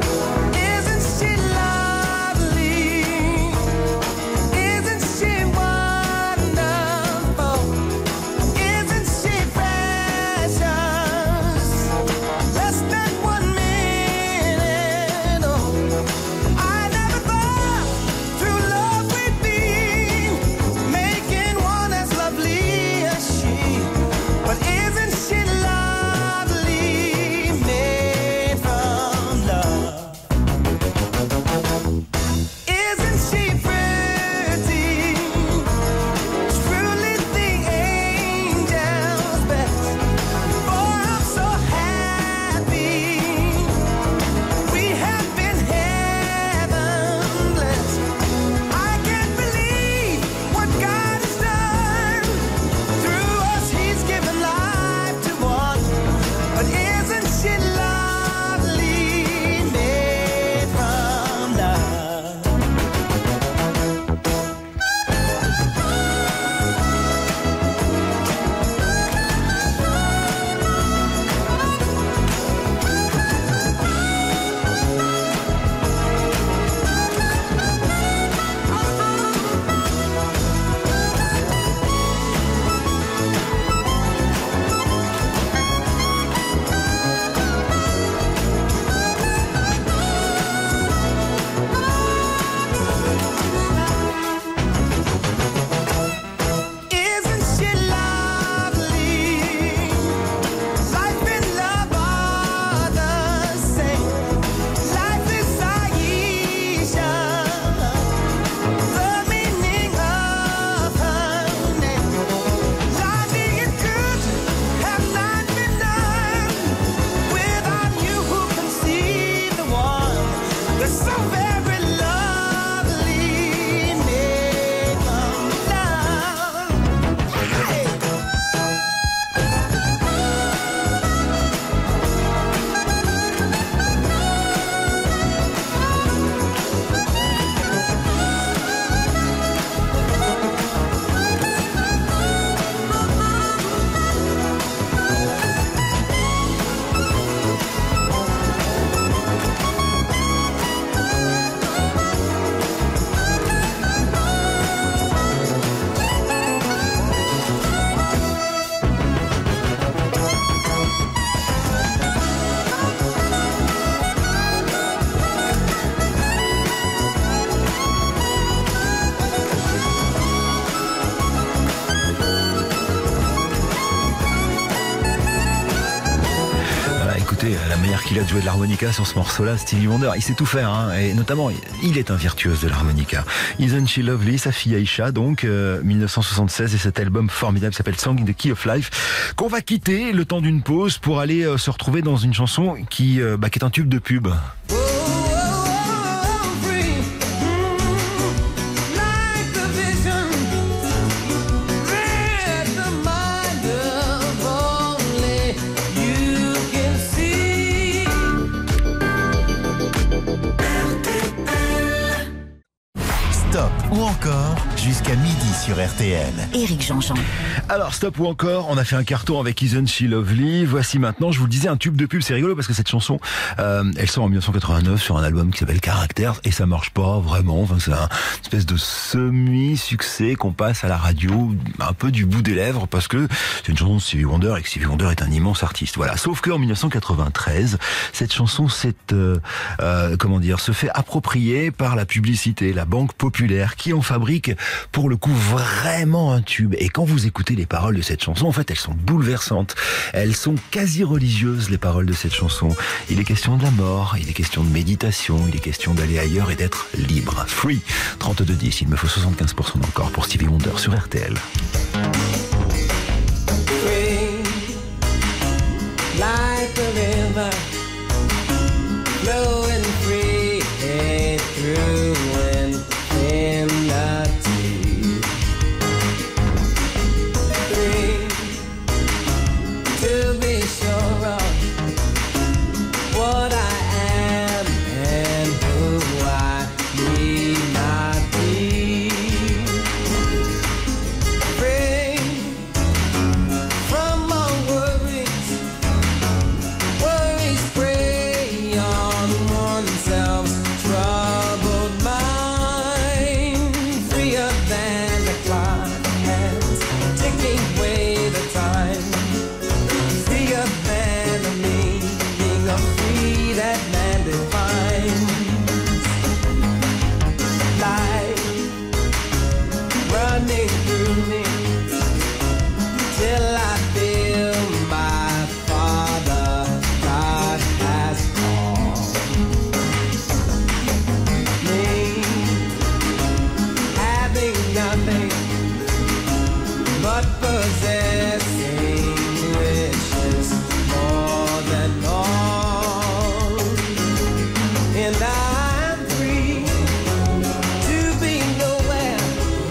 La manière qu'il a de jouer de l'harmonica sur ce morceau-là, Stevie Wonder, il sait tout faire, hein, et notamment, il est un virtuose de l'harmonica. Isn't she lovely, sa fille Aïcha, donc, euh, mille neuf cent soixante-seize, et cet album formidable s'appelle Song in the Key of Life, qu'on va quitter le temps d'une pause pour aller euh, se retrouver dans une chanson qui, euh, bah, qui est un tube de pub. Stop ou encore jusqu'à midi sur R T L. Éric Jean-Jean. Alors, stop ou encore, on a fait un carton avec Isn't She Lovely. Voici maintenant, je vous le disais, un tube de pub. C'est rigolo parce que cette chanson, euh, elle sort en dix-neuf cent quatre-vingt-neuf sur un album qui s'appelle Caractères et ça marche pas vraiment. Enfin, c'est un espèce de semi-succès qu'on passe à la radio un peu du bout des lèvres parce que c'est une chanson de Stevie Wonder et que Stevie Wonder est un immense artiste. Voilà. Sauf qu'en dix-neuf cent quatre-vingt-treize, cette chanson, c'est, euh, euh, comment dire, se fait approprier par la publicité, la Banque Populaire, qui en fabrique pour le coup vraiment un tube. Et quand vous écoutez les paroles de cette chanson, en fait, elles sont bouleversantes. Elles sont quasi religieuses, les paroles de cette chanson. Il est question de la mort, il est question de méditation, il est question d'aller ailleurs et d'être libre. Free, trente-deux dix, il me faut soixante-quinze pour cent encore pour Stevie Wonder sur R T L. Free, like the river, flowing free and through and empty. Free to be sure of what I am and who I need not be. Free and I'm free to be nowhere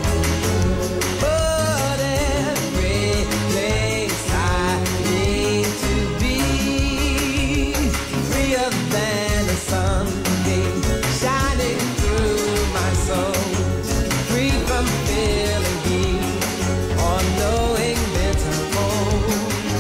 but every place I need to be, freer than the sunbeam shining through my soul, free from feeling heat or knowing bitter cold.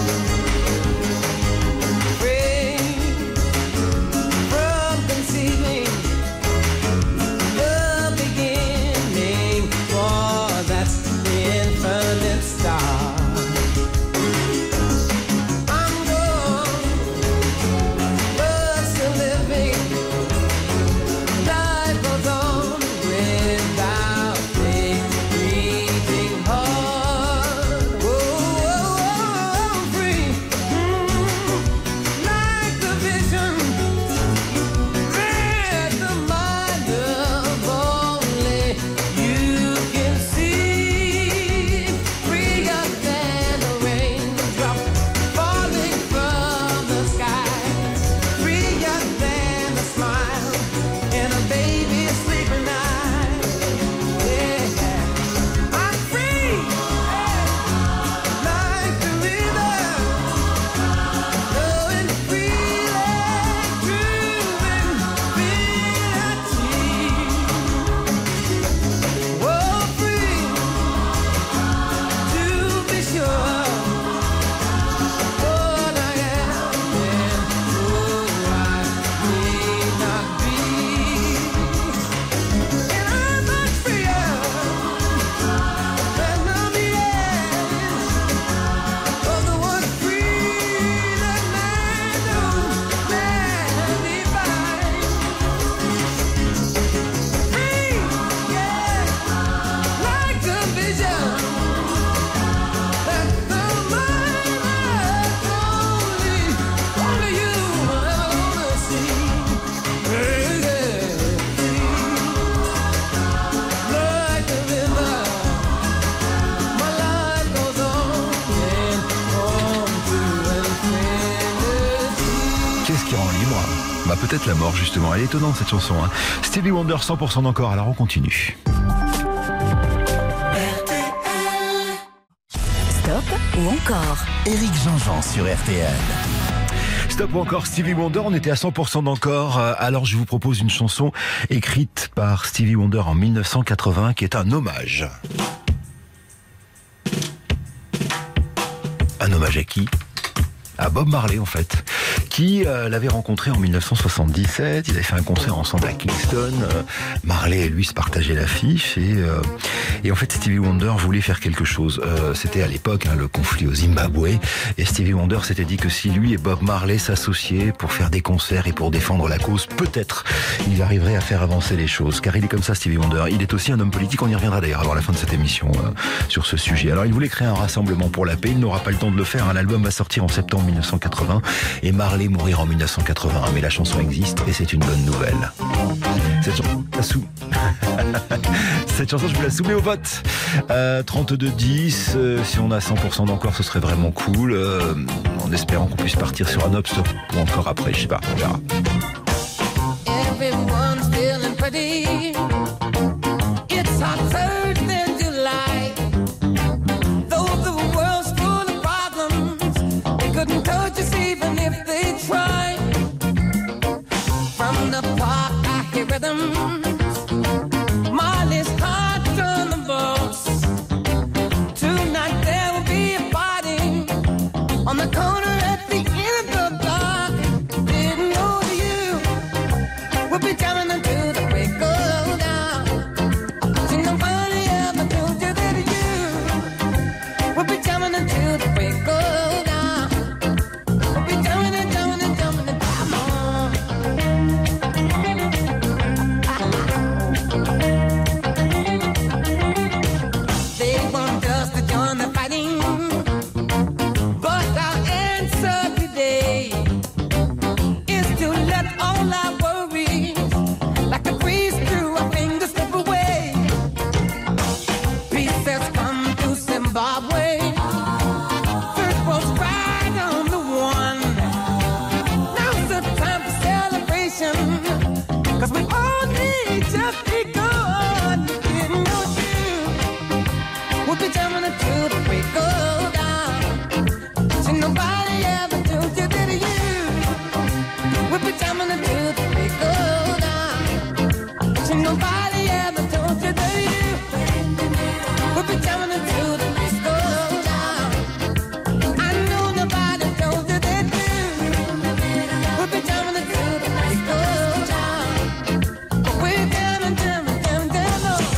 Bah peut-être la mort justement, elle est étonnante cette chanson hein. Stevie Wonder cent pour cent d'encore, alors on continue. Stop ou encore Éric Jean-Jean sur R T L. Stop ou encore Stevie Wonder, on était à cent pour cent d'encore, alors je vous propose une chanson écrite par Stevie Wonder en mille neuf cent quatre-vingts qui est un hommage. Un hommage à qui ? À Bob Marley en fait, qui euh, l'avait rencontré en mille neuf cent soixante-dix-sept. Ils avaient fait un concert ensemble à Kingston. Euh, Marley et lui se partageaient l'affiche et, euh, et en fait Stevie Wonder voulait faire quelque chose. Euh, c'était à l'époque hein, le conflit au Zimbabwe et Stevie Wonder s'était dit que si lui et Bob Marley s'associaient pour faire des concerts et pour défendre la cause, peut-être il arriverait à faire avancer les choses. Car il est comme ça Stevie Wonder. Il est aussi un homme politique. On y reviendra d'ailleurs avant la fin de cette émission euh, sur ce sujet. Alors il voulait créer un rassemblement pour la paix. Il n'aura pas le temps de le faire. Hein. L'album va sortir en septembre mille neuf cent quatre-vingts et Marley mourir en mille neuf cent quatre-vingt-un, mais la chanson existe et c'est une bonne nouvelle. Cette chanson, la sou... Cette chanson je vous la soumets au vote. Euh, trente-deux dix, euh, si on a cent pour cent d'encore, ce serait vraiment cool. Euh, en espérant qu'on puisse partir sur un obstacle ou encore après, je sais pas, on verra. Everyone's feeling pretty. It's our Thursday in July. Though the world's full of problems, they couldn't touch us even if they tried. From the park I hear rhythms. Marley's heart on the boss. Tonight there will be a party on the corner at the end of the block. Didn't know you. We'll be jamming until the break of dawn. See nobody ever told you that you. We'll be jamming until the break of dawn. We'll be jamming and jamming and jamming and come on. They want us to join the fighting, but our answer today is to let all our worries, like a Touching nobody ever told you that you would be jamming until the beat goes down. I know nobody told you that you would be jamming until the beat goes down. But we're jamming, jamming, jamming, jamming on.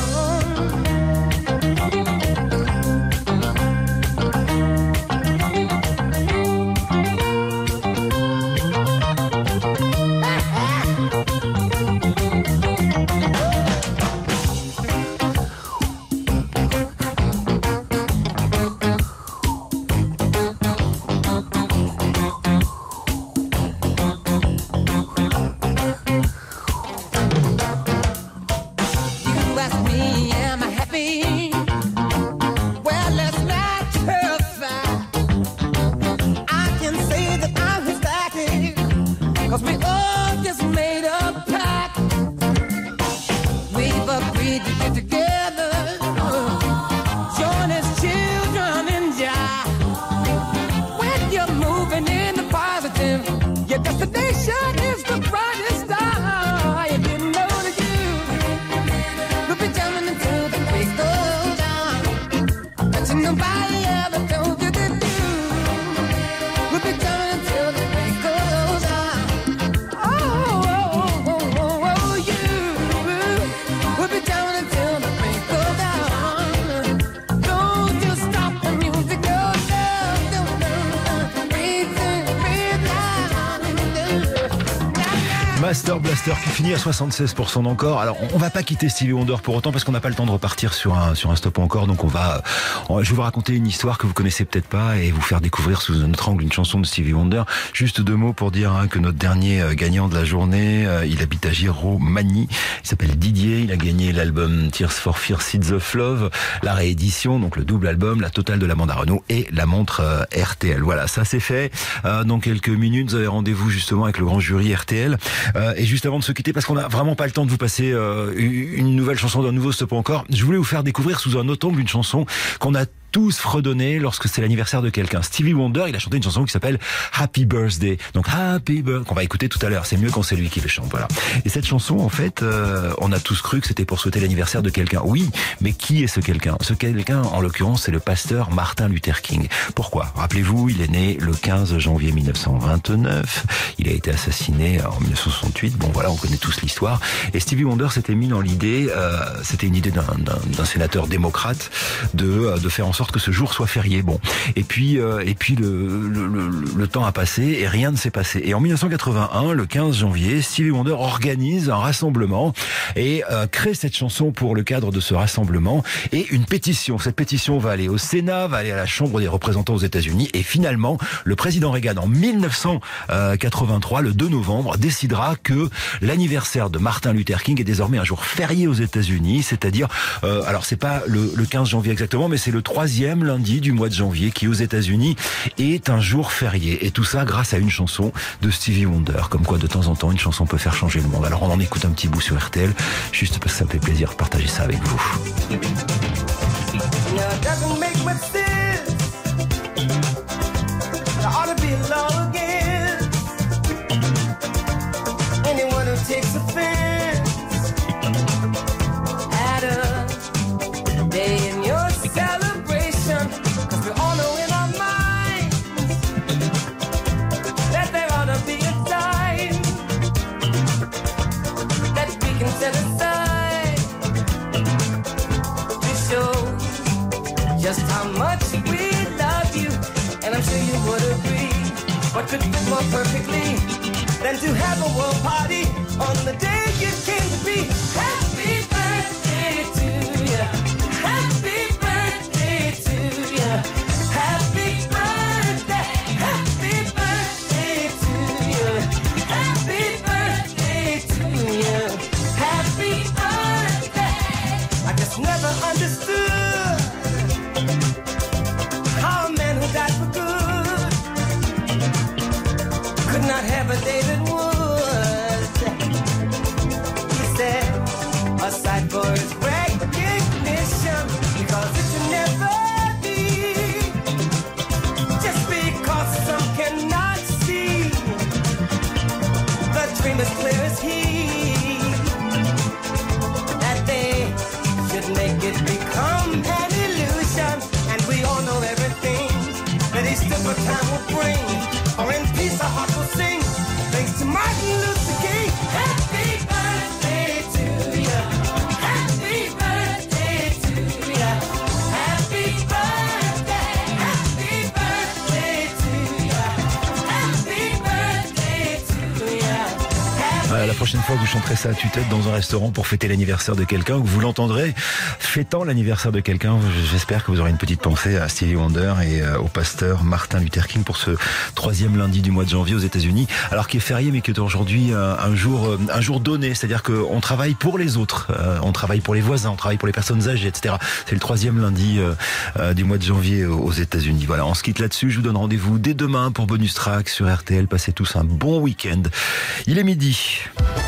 Master Blaster qui finit à soixante-seize pour cent encore. Alors on va pas quitter Stevie Wonder pour autant parce qu'on n'a pas le temps de repartir sur un sur un stop encore. Donc on va, on, je vais vous raconter une histoire que vous connaissez peut-être pas et vous faire découvrir sous un autre angle une chanson de Stevie Wonder. Juste deux mots pour dire hein, que notre dernier euh, gagnant de la journée, euh, il habite à Giromagny. Il s'appelle Didier. Il a gagné l'album Tears for Fears Seeds of Love, la réédition, donc le double album, la totale de la bande à Renault et la montre euh, R T L. Voilà, ça c'est fait. Euh, dans quelques minutes, vous avez rendez-vous justement avec le grand jury R T L. Euh, et juste avant de se quitter, parce qu'on n'a vraiment pas le temps de vous passer euh, une nouvelle chanson d'un nouveau Stop encore, je voulais vous faire découvrir sous un autre angle une chanson qu'on a tous fredonner lorsque c'est l'anniversaire de quelqu'un. Stevie Wonder, il a chanté une chanson qui s'appelle Happy Birthday. Donc Happy Birthday, qu'on va écouter tout à l'heure. C'est mieux quand c'est lui qui le chante, voilà. Et cette chanson, en fait, euh, on a tous cru que c'était pour souhaiter l'anniversaire de quelqu'un. Oui, mais qui est ce quelqu'un? Ce quelqu'un, en l'occurrence, c'est le pasteur Martin Luther King. Pourquoi? Rappelez-vous, il est né le quinze janvier mille neuf cent vingt-neuf. Il a été assassiné en mille neuf cent soixante-huit. Bon, voilà, on connaît tous l'histoire. Et Stevie Wonder s'était mis dans l'idée, euh, c'était une idée d'un, d'un, d'un sénateur démocrate de, de faire en sorte que ce jour soit férié. Bon, et puis euh, et puis le, le, le, le temps a passé et rien ne s'est passé. Et en mille neuf cent quatre-vingt-un, le quinze janvier, Stevie Wonder organise un rassemblement et euh, crée cette chanson pour le cadre de ce rassemblement et une pétition. Cette pétition va aller au Sénat, va aller à la Chambre des représentants aux États-Unis et finalement, le président Reagan en mille neuf cent quatre-vingt-trois, le deux novembre, décidera que l'anniversaire de Martin Luther King est désormais un jour férié aux États-Unis, c'est-à-dire, euh, alors c'est pas le, le quinze janvier exactement, mais c'est le troisième lundi du mois de janvier qui aux États-Unis est un jour férié. Et tout ça grâce à une chanson de Stevie Wonder. Comme quoi de temps en temps une chanson peut faire changer le monde. Alors on en écoute un petit bout sur R T L, juste parce que ça me fait plaisir de partager ça avec vous. Just how much we love you, and I'm sure you would agree. What could fit more perfectly than to have a world party on the day you came to be? Happy birthday to you. Happy birthday to you. Happy birthday. Happy birthday to you. Happy birthday to you. Happy birthday. I just never understood died for good could not have a David Wood. prochaine fois que vous chanterez ça à tue-tête dans un restaurant pour fêter l'anniversaire de quelqu'un, que vous l'entendrez fêtant l'anniversaire de quelqu'un, j'espère que vous aurez une petite pensée à Stevie Wonder et au pasteur Martin Luther King pour ce troisième lundi du mois de janvier aux États-Unis, alors qu'il est férié mais qui est aujourd'hui un jour, un jour donné, c'est-à-dire qu'on travaille pour les autres, on travaille pour les voisins, on travaille pour les personnes âgées, et cetera. C'est le troisième lundi du mois de janvier aux États-Unis. Voilà, on se quitte là-dessus. Je vous donne rendez-vous dès demain pour Bonus Track sur R T L. Passez tous un bon week-end. Il est midi.